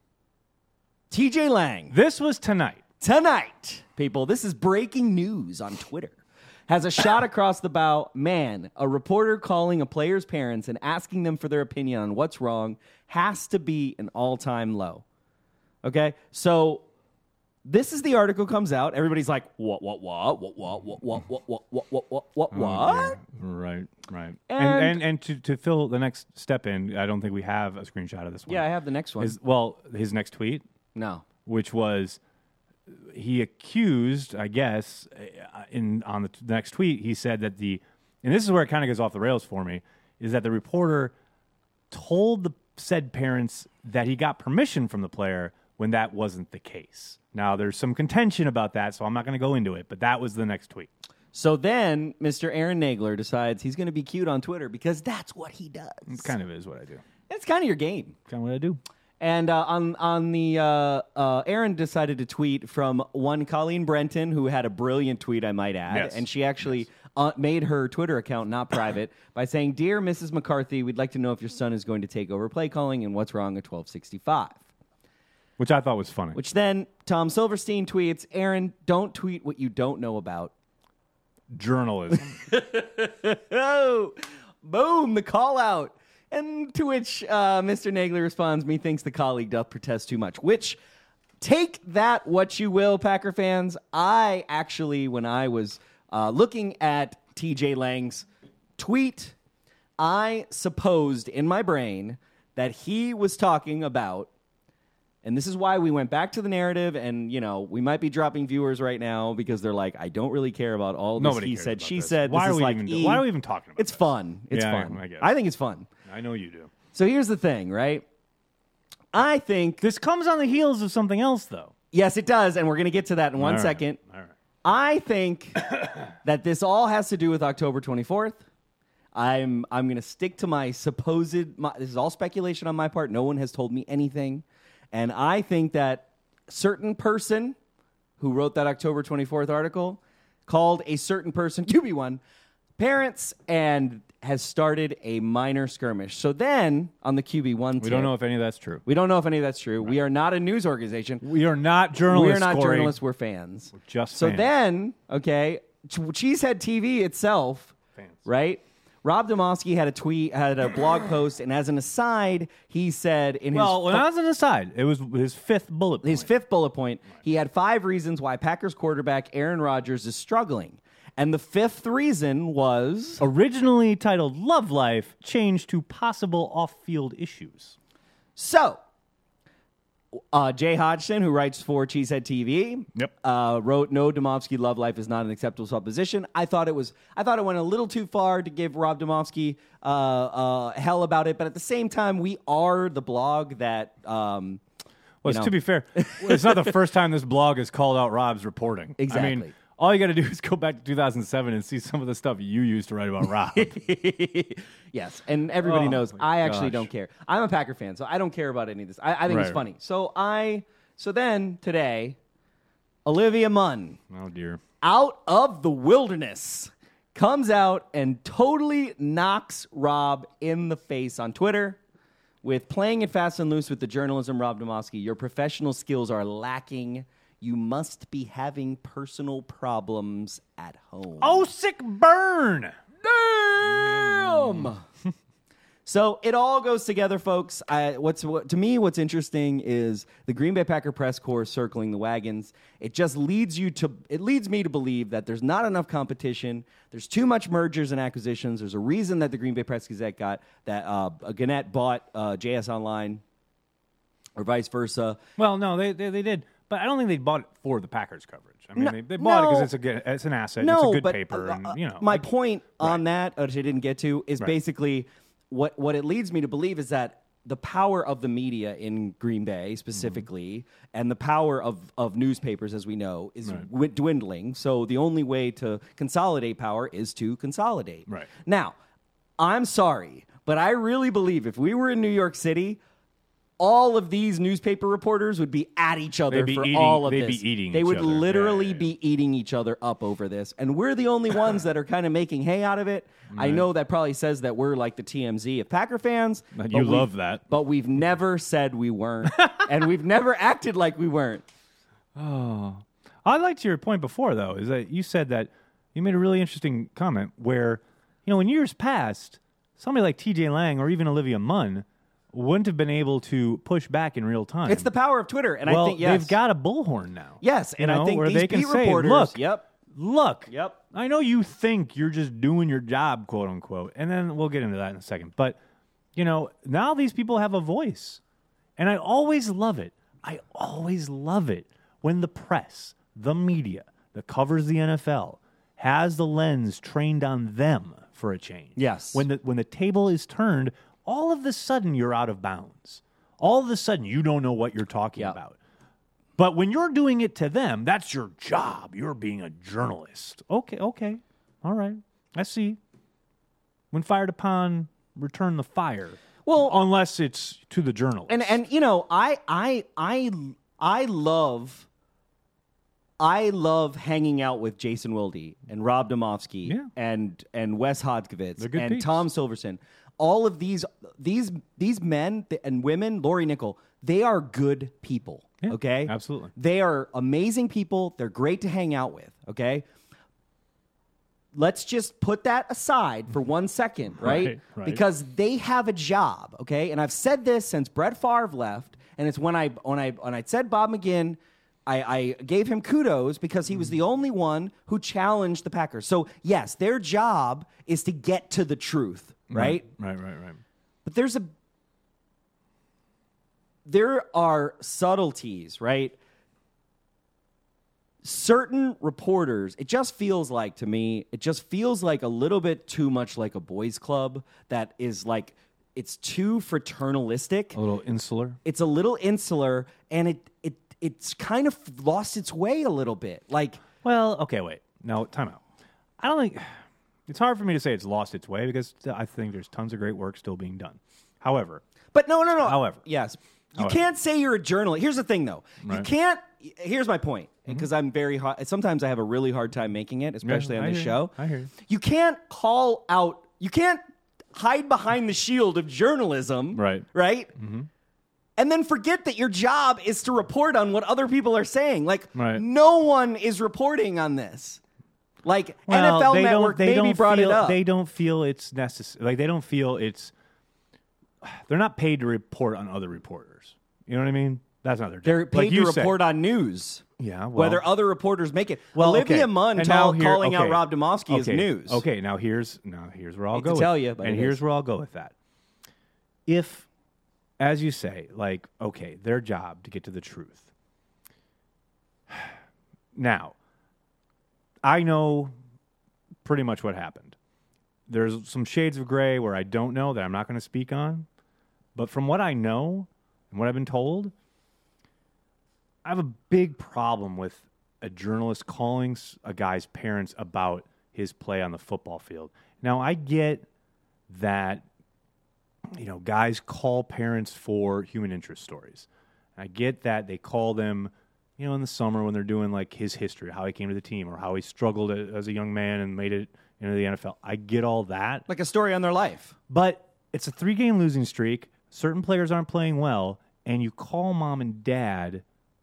T J Lang. This was tonight. Tonight, people, this is breaking news on Twitter. Has a shot across the bow. Man, a reporter calling a player's parents and asking them for their opinion on what's wrong has to be an all-time low. Okay? So this is the article comes out. Everybody's like, what, what, what, what, what, what, what, what, what, what, what, what, what, what? Right, right. And- And and, and to, to fill the next step in, I don't think we have a screenshot of this one. Yeah, I have the next one. His, well, his next tweet, No. which was he accused, I guess, uh, in on the, t- the next tweet, he said that the, and this is where it kind of goes off the rails for me, is that the reporter told the said parents that he got permission from the player when that wasn't the case. Now, there's some contention about that, so I'm not going to go into it, but that was the next tweet. So then Mister Aaron Nagler decides he's going to be cute on Twitter because that's what he does. It kind of is what I do. It's kind of your game. Kind of what I do. And uh, on on the uh, uh, Aaron decided to tweet from one Colleen Brenton, who had a brilliant tweet, I might add, Yes. and she actually uh, made her Twitter account not private by saying, "Dear Missus McCarthy, we'd like to know if your son is going to take over play calling and what's wrong at twelve sixty-five." Which I thought was funny. Which then Tom Silverstein tweets, "Aaron, don't tweet what you don't know about." Journalism. Oh, boom! The call out. And to which uh, Mister Nagler responds, methinks the colleague doth protest too much, which take that what you will, Packer fans. I actually, when I was uh, looking at T J Lang's tweet, I supposed in my brain that he was talking about, and this is why we went back to the narrative, and, you know, we might be dropping viewers right now because they're like, I don't really care about all this Nobody he cares said, about she this. said. Why this are is we like even? E. Why are we even talking about? It's this? fun. It's Yeah, fun. I, I, guess. I think it's fun. I know you do. So here's the thing, right? I think This comes on the heels of something else, though. yes, it does, and we're going to get to that in one All right. second. All right. I think that this all has to do with October twenty-fourth. I'm I'm going to stick to my supposed. My, this is all speculation on my part. No one has told me anything, and I think that certain person who wrote that October twenty-fourth article called a certain person Q B one parents and has started a minor skirmish. So then on the Q B one, We don't know if any of that's true. We don't know if any of that's true. Right. We are not a news organization. We are not journalists. We are not Corey. journalists. We're fans. We're just so fans. then, okay, Ch- Cheesehead T V itself, Fans. right? Rob Domofsky had a tweet, had a blog post, and as an aside, he said in Well, his when I was an aside, it was his fifth bullet point. his fifth bullet point, he had five reasons why Packers quarterback Aaron Rodgers is struggling, and the fifth reason was Originally titled Love Life, changed to possible off-field issues. so. Uh, Jay Hodgson, who writes for Cheesehead T V, Yep. uh, wrote, "No, Domofsky love life is not an acceptable supposition." I thought it was. I thought it went a little too far to give Rob Domofsky uh, uh, hell about it, but at the same time, we are the blog that. Um, Well, you know, to be fair, it's not the first time this blog has called out Rob's reporting. I Exactly. mean, all you got to do is go back to two thousand seven and see some of the stuff you used to write about Rob. yes, and everybody Oh, knows my I actually gosh. don't care. I'm a Packer fan, so I don't care about any of this. I, I think it's Right. funny. So I. So then today, Olivia Munn. Oh, dear. Out of the wilderness comes out and totally knocks Rob in the face on Twitter with playing it fast and loose with the journalism, Rob Domofsky. Your professional skills are lacking. You must be having personal problems at home. Oh, sick burn! damn! So it all goes together, folks. I, what's what, to me, what's interesting is the Green Bay Packer press corps circling the wagons. It just leads you to. It leads me to believe that there's not enough competition. There's too much mergers and acquisitions. There's a reason that the Green Bay Press Gazette got that. Uh, Gannett bought uh, J S Online, or vice versa. Well, no, they, they they did, but I don't think they bought it for the Packers coverage. I mean, No, they, they bought it no. because it's a good, it's an asset, No, it's a good but paper, uh, and you know. my like- point on that, which I didn't get to, is Right. basically what what it leads me to believe is that the power of the media in Green Bay specifically, Mm-hmm. and the power of, of newspapers, as we know, is Right. w- dwindling. So the only way to consolidate power is to consolidate. Right. Now, I'm sorry, but I really believe if we were in New York City, all of these newspaper reporters would be at each other They'd be for eating- all of they'd this. be eating they each would other. Yeah, literally yeah, yeah. be eating each other up over this, and we're the only ones that are kind of making hay out of it. I know that probably says that we're like the T M Z of Packer fans. You but we've- love that. but we've never said we weren't, and we've never acted like we weren't. I liked your point before, though, is that you said that you made a really interesting comment where, you know, in years past, somebody like T J Lang or even Olivia Munn wouldn't have been able to push back in real time. It's the power of Twitter, and well, I think yes, they've got a bullhorn now. yes, you and know, I think where these they can beat say, reporters. look, Yep. look, Yep. I know you think you're just doing your job, quote unquote, and then we'll get into that in a second. But, you know, now these people have a voice. And I always love it. I always love it when the press, the media that covers the N F L, has the lens trained on them for a change. Yes. When the when the table is turned, all of a sudden you're out of bounds. All of a sudden you don't know what you're talking Yep. about. But when you're doing it to them, that's your job. You're being a journalist. Okay, okay. All right. I see. When fired upon, return the fire. Well- unless it's to the journalist. And and you know, I I I I love I love hanging out with Jason Wilde and Rob Domofsky Yeah. and and Wes Hodkiewicz They're good and peeps. Tom Silverson. All of these these these men th- and women, Lori Nickel, they are good people. Yeah, okay? absolutely. They are amazing people. They're great to hang out with, okay? let's just put that aside for one second, right? Right, right. Because they have a job, okay? And I've said this since Brett Favre left, and it's when I when I when I said Bob McGinn, I, I gave him kudos because he was the only one who challenged the Packers. So yes, their job is to get to the truth, right? Right, right, right. But there's a there are subtleties, right? Certain reporters, it just feels like to me, it just feels like a little bit too much like a boys' club that is like, it's too fraternalistic. A little insular. It's a little insular, and it it it's kind of lost its way a little bit. Like, Well, okay, wait. No, time out. I don't think... It's hard for me to say it's lost its way because I think there's tons of great work still being done. However... but no, no, no. However. Yes. You However. can't say you're a journalist. Here's the thing, though. You Right. can't... Here's my point, because I'm very hard... Sometimes I have a really hard time making it, especially Yeah, on I this hear you. show. I hear you. You can't call out... You can't hide behind the shield of journalism. Right. Right? Mm-hmm. And then forget that your job is to report on what other people are saying. Like, Right. no one is reporting on this. Like, Well, N F L they Network don't, they maybe don't brought feel, it up. They don't feel it's necessary. Like, they don't feel it's... They're not paid to report on other reporters. You know what I mean? That's not their job. They're paid like you to said. report on news. Yeah, well, whether other reporters make it. well, Olivia okay. Munn And tall, now here- calling out okay. Rob Domofsky is Okay. news. Okay, now here's now here's where I'll Hate go. to with tell it. you, but and it here's is. where I'll go with that. If, as you say, like, okay, their job to get to the truth. Now, I know pretty much what happened. There's some shades of gray where I don't know that I'm not going to speak on, but from what I know and what I've been told, I have a big problem with a journalist calling s- a guy's parents about his play on the football field. Now, I get that, you know, guys call parents for human interest stories. I get that they call them, you know, in the summer when they're doing like his history, how he came to the team or how he struggled a- as a young man and made it into the N F L. I get all that. Like a story on their life. But it's a three-game losing streak. Certain players aren't playing well, and you call mom and dad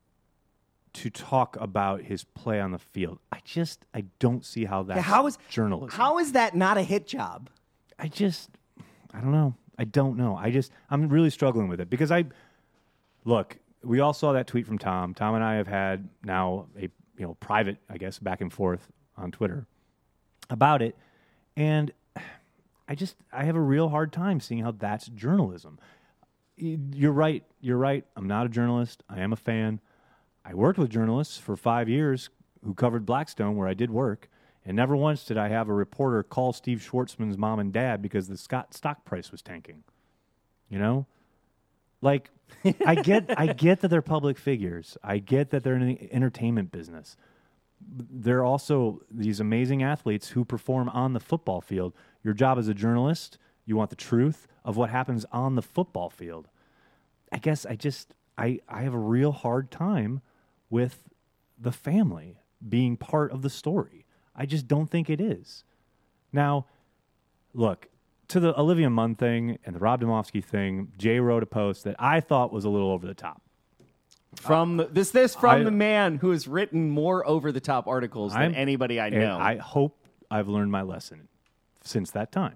to talk about his play on the field. I just, I don't see how that's Yeah, how is journalism. How is that not a hit job? I just, I don't know. I don't know. I just, I'm really struggling with it because I, look, we all saw that tweet from Tom. Tom and I have had now a, you know, private, I guess, back and forth on Twitter about it. And I just, I have a real hard time seeing how that's journalism. Y- You're right. You're right. I'm not a journalist. I am a fan. I worked with journalists for five years who covered Blackstone, where I did work, and never once did I have a reporter call Steve Schwartzman's mom and dad because the Scott stock price was tanking. You know? Like, I get I get that they're public figures. I get that they're in the entertainment business. They're also these amazing athletes who perform on the football field. Your job as a journalist, you want the truth of what happens on the football field. I guess I just, I, I have a real hard time with the family being part of the story. I just don't think it is. Now, look, to the Olivia Munn thing and the Rob Domofsky thing, Jay wrote a post that I thought was a little over the top. From the, this, this from I- the man who has written more over the top articles than I'm- anybody I And know. I hope I've learned my lesson since that time.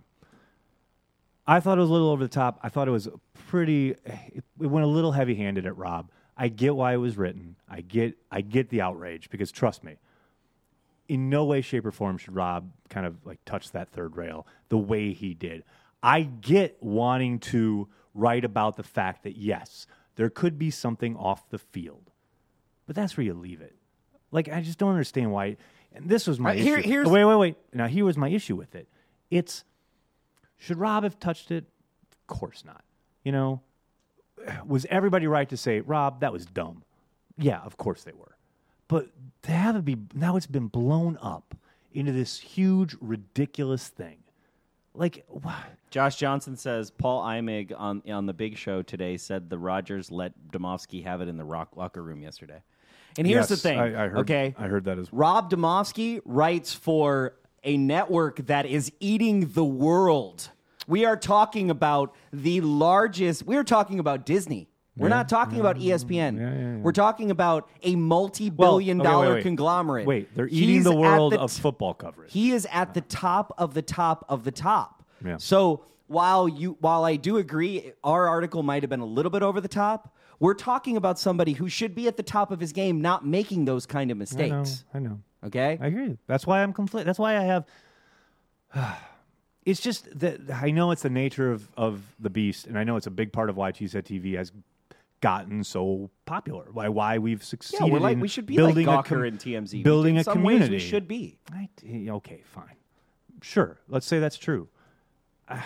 I thought it was a little over the top. I thought it was pretty, it, it went a little heavy-handed at Rob. I get why it was written. I get I get the outrage because trust me, in no way, shape, or form should Rob kind of like touch that third rail the way he did. I get wanting to write about the fact that, yes, there could be something off the field, but that's where you leave it. Like, I just don't understand why. And this was my Right, here- issue. here's- Oh, wait, wait, wait. Now, here was my issue with it. It's, should Rob have touched it? Of course not. You know, was everybody right to say, Rob, that was dumb? Yeah, of course they were. But to have it be, now it's been blown up into this huge, ridiculous thing. Like, what? Josh Johnson says Paul Imig on on the Big Show today said the Rodgers let Domofsky have it in the rock locker room yesterday. And here's Yes, the thing, I, I heard, okay? I heard that as well. Rob Domofsky writes for a network that is eating the world. We are talking about the largest, we are talking about Disney. We're Yeah. not talking about E S P N. Yeah, yeah, yeah. We're talking about a multi-billion Well, okay, dollar wait, wait. conglomerate. Wait, they're eating He's the at world the of t- football coverage. He is at the top of the top of the top. Yeah. So while you while I do agree our article might have been a little bit over the top, we're talking about somebody who should be at the top of his game, not making those kind of I know. mistakes. I know. Okay? I agree. That's why I'm conflicted. That's why I have. It's just that I know it's the nature of, of the beast, and I know it's a big part of why Cheesehead T V has gotten so popular. Why why we've succeeded Yeah, we're like in we should be building like a Gawker com- and T M Z. building in a some community. Ways we should be. I, okay, fine, sure. Let's say that's true. Uh,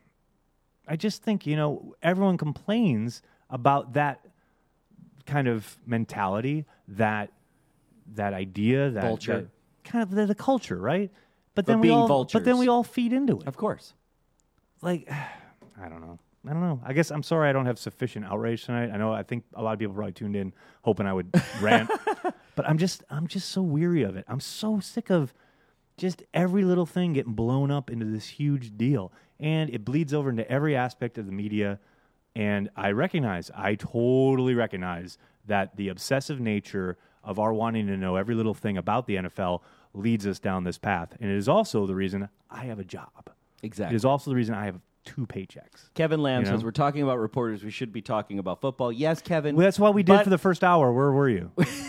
I just think you know everyone complains about that kind of mentality, that that idea, that Vulture. that kind of the, the culture, right? But But then we being all, vultures. but then we all feed into it. Of course. Like, I don't know. I don't know. I guess I'm sorry I don't have sufficient outrage tonight. I know I think a lot of people probably tuned in hoping I would rant, but I'm just I'm just so weary of it. I'm so sick of just every little thing getting blown up into this huge deal, and it bleeds over into every aspect of the media. And I recognize, I totally recognize that the obsessive nature of our wanting to know every little thing about the N F L leads us down this path, and it is also the reason I have a job. Exactly. It is also the reason I have two paychecks. Kevin Lamb You know? says we're talking about reporters. We should be talking about football. Yes, Kevin. Well, that's what we did but for the first hour. Where were you?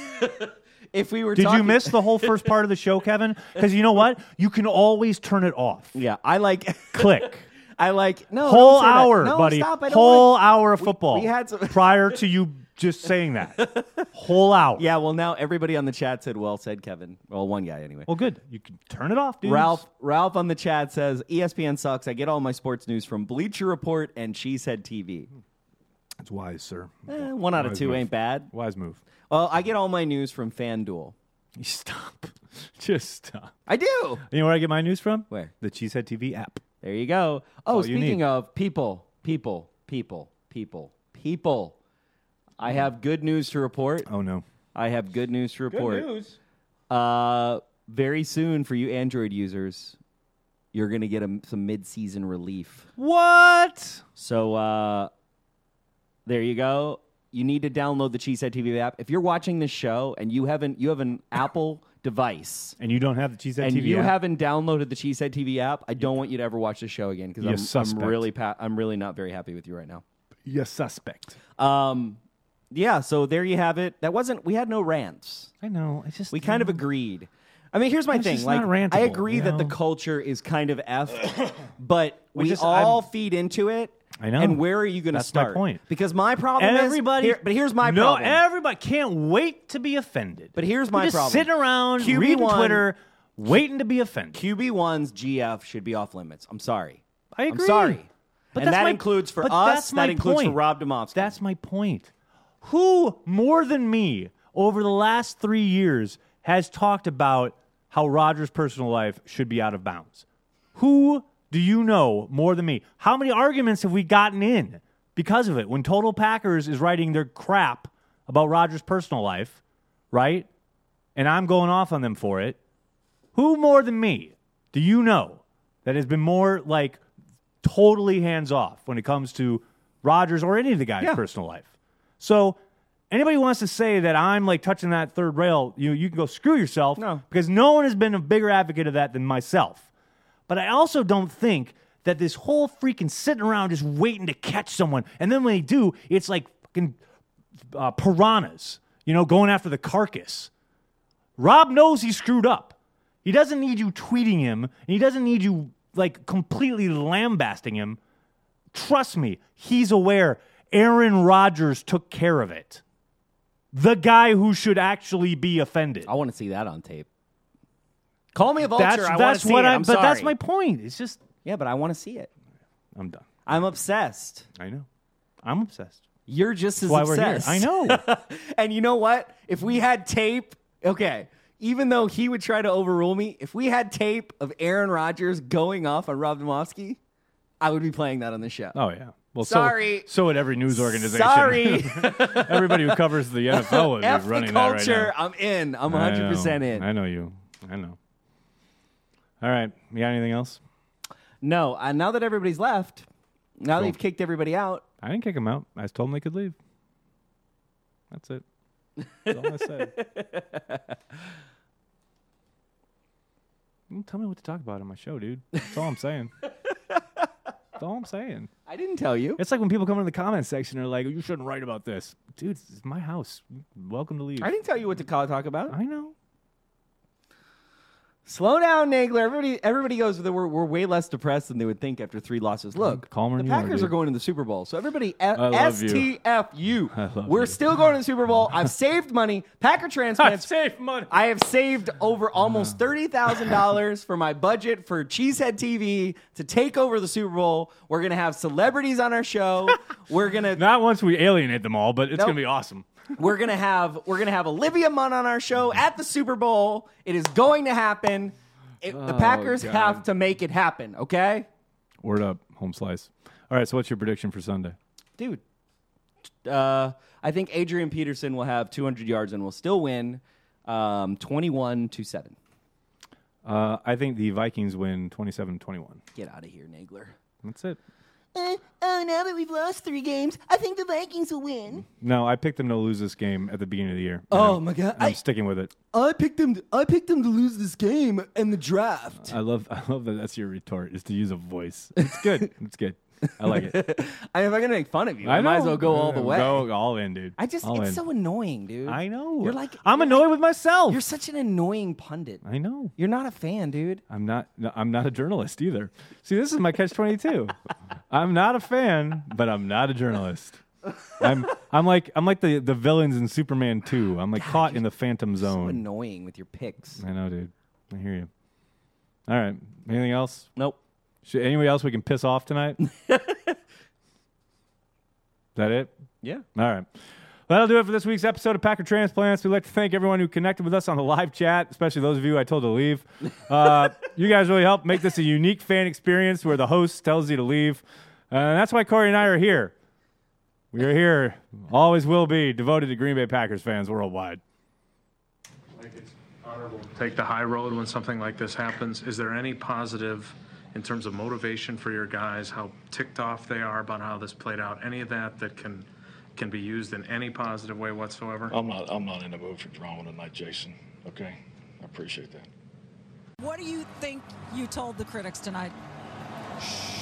If we were Did talking, you miss the whole first part of the show, Kevin? Because you know what? You can always turn it off. Yeah, I like. Click. I like no Whole don't say that. hour, No, buddy. Stop, I don't Whole like- hour of We- football. We, had some. prior to you just saying that. Whole hour. Yeah, well, now everybody on the chat said, "Well said, Kevin." Well, one guy anyway. Well, good. You can turn it off, dude. Ralph Ralph on the chat says E S P N sucks. I get all my sports news from Bleacher Report and Cheesehead T V. It's wise, sir. Eh, one out of Wise two move. ain't bad. Wise move. Well, I get all my news from FanDuel. You stop. Just stop. I do. You know where I get my news from? Where? The Cheesehead T V app. There you go. Oh, all you speaking need. of people, people, people, people, people, I have good news to report. Oh, no. I have good news to report. Uh, very soon for you Android users, you're going to get a, some mid-season relief. What? So uh, there you go. You need to download the Cheesehead T V app. If you're watching this show and you haven't, you have an Apple device And you don't have the Cheesehead and T V you app? haven't downloaded the Cheesehead T V app, I don't want you to ever watch the show again because You I'm, I'm suspect. really pa- I'm really not very happy with you right now. You suspect. Um, yeah. So there you have it. That wasn't. We had no rants. I know. I just We kind of agreed. I mean, here's my It's thing. just Like, not rantable, I agree you that the know? culture is kind of effed, but we just- all I'm- feed into it. I know. And where are you going to That's my start? point. Because my problem Everybody, is, here, but here's my no, problem. everybody can't wait to be offended. But here's We're my just problem. Sitting around, Q B reading one Twitter, waiting to be offended. Q B one's G F should be off limits. I'm sorry. I agree. I'm sorry. But and that's that my- includes for but us. that's my That includes point. for Rob Domofsky. That's my point. Who more than me over the last three years has talked about how Rodgers' personal life should be out of bounds? Who do you know more than me? How many arguments have we gotten in because of it? When Total Packers is writing their crap about Rodgers' personal life, right? And I'm going off on them for it. Who more than me do you know that has been more like totally hands off when it comes to Rodgers or any of the guy's Yeah. personal life? So anybody who wants to say that I'm like touching that third rail, you you can go screw yourself. No. Because no one has been a bigger advocate of that than myself. But I also don't think that this whole freaking sitting around just waiting to catch someone, and then when they do, it's like fucking uh, piranhas, you know, going after the carcass. Rob knows he screwed up. He doesn't need you tweeting him, and he doesn't need you like completely lambasting him. Trust me, he's aware. Aaron Rodgers took care of it. The guy who should actually be offended. I want to see that on tape. Call me a vulture. That's I want that's to see what it. I. I'm but sorry. that's my point. It's just Yeah, but I want to see it. I'm done. I'm obsessed. I know. I'm obsessed. You're just as That's why obsessed. we're here. I know. And you know what? If we had tape, okay, even though he would try to overrule me, if we had tape of Aaron Rodgers going off on Rob Domofsky, I would be playing that on the show. Oh yeah. Well, Sorry. So, so would every news organization. Sorry. Everybody who covers the N F L would be F running the that right culture. now. I'm in. I'm I one hundred percent know. in. I know you. I know. All right. You got anything else? No, uh, now that everybody's left, now Cool. they've kicked everybody out, I didn't kick them out. I just told them they could leave. That's it. That's all I said. Don't tell me what to talk about on my show, dude. That's all I'm saying. That's all I'm saying. I didn't tell you. It's like when people come into the comment section and are like, you shouldn't write about this. Dude, it's my house. Welcome to leave. I didn't tell you what to call, talk about. I know. Slow down, Nagler. Everybody, everybody goes. We're, we're way less depressed than they would think after three losses. Look, Calmer the than you are, Packers dude. are going to the Super Bowl, so everybody, love S you. T F U. I love We're you. still going to the Super Bowl. I've saved money. Packer transplants. Save money. I have saved over almost thirty thousand dollars for my budget for Cheesehead T V to take over the Super Bowl. We're gonna have celebrities on our show. We're gonna Not once we alienate them all, but it's Nope. going to be awesome. we're gonna have we're gonna have Olivia Munn on our show at the Super Bowl. It is going to happen. It, the Oh, Packers God. have to make it happen, okay? Word up, home slice. All right, so what's your prediction for Sunday? Dude, uh, I think Adrian Peterson will have two hundred yards and will still win um, twenty-one to seven. Uh, I think the Vikings win twenty-seven twenty-one. Get out of here, Nagler. That's it. Uh, oh, now that we've lost three games, I think the Vikings will win. No, I picked them to lose this game at the beginning of the year. Oh, And my God. I'm I- sticking with it. I picked them. To, I picked them to lose this game in the draft. I love I love that that's your retort, is to use a voice. It's good. It's good. I like it. I mean, if I'm gonna make fun of you, I, I might know. as well go all the way. Go all in, dude. I just, all it's in. so annoying, dude. I know. You're like, I'm you're annoyed like- with myself. You're such an annoying pundit. I know. You're not a fan, dude. I'm not. No, I'm not a journalist either. See, this is my catch twenty-two. I'm not a fan, but I'm not a journalist. I'm. I'm like. I'm like the the villains in Superman two. I'm like caught in the Phantom So Zone. annoying with your picks. I know, dude. I hear you. All right. Anything else? Nope. Should, anybody else we can piss off tonight? Is that it? Yeah. All right. That'll do it for this week's episode of Packer Transplants. We'd like to thank everyone who connected with us on the live chat, especially those of you I told to leave. Uh, you guys really helped make this a unique fan experience where the host tells you to leave. Uh, and that's why Corey and I are here. We are here, always will be, devoted to Green Bay Packers fans worldwide. Like it's honorable to take the high road when something like this happens. Is there any positive in terms of motivation for your guys, how ticked off they are about how this played out? Any of that that can can be used in any positive way whatsoever? I'm not I'm not in the mood for drama tonight, Jason. Okay? I appreciate that. What do you think you told the critics tonight? Shh.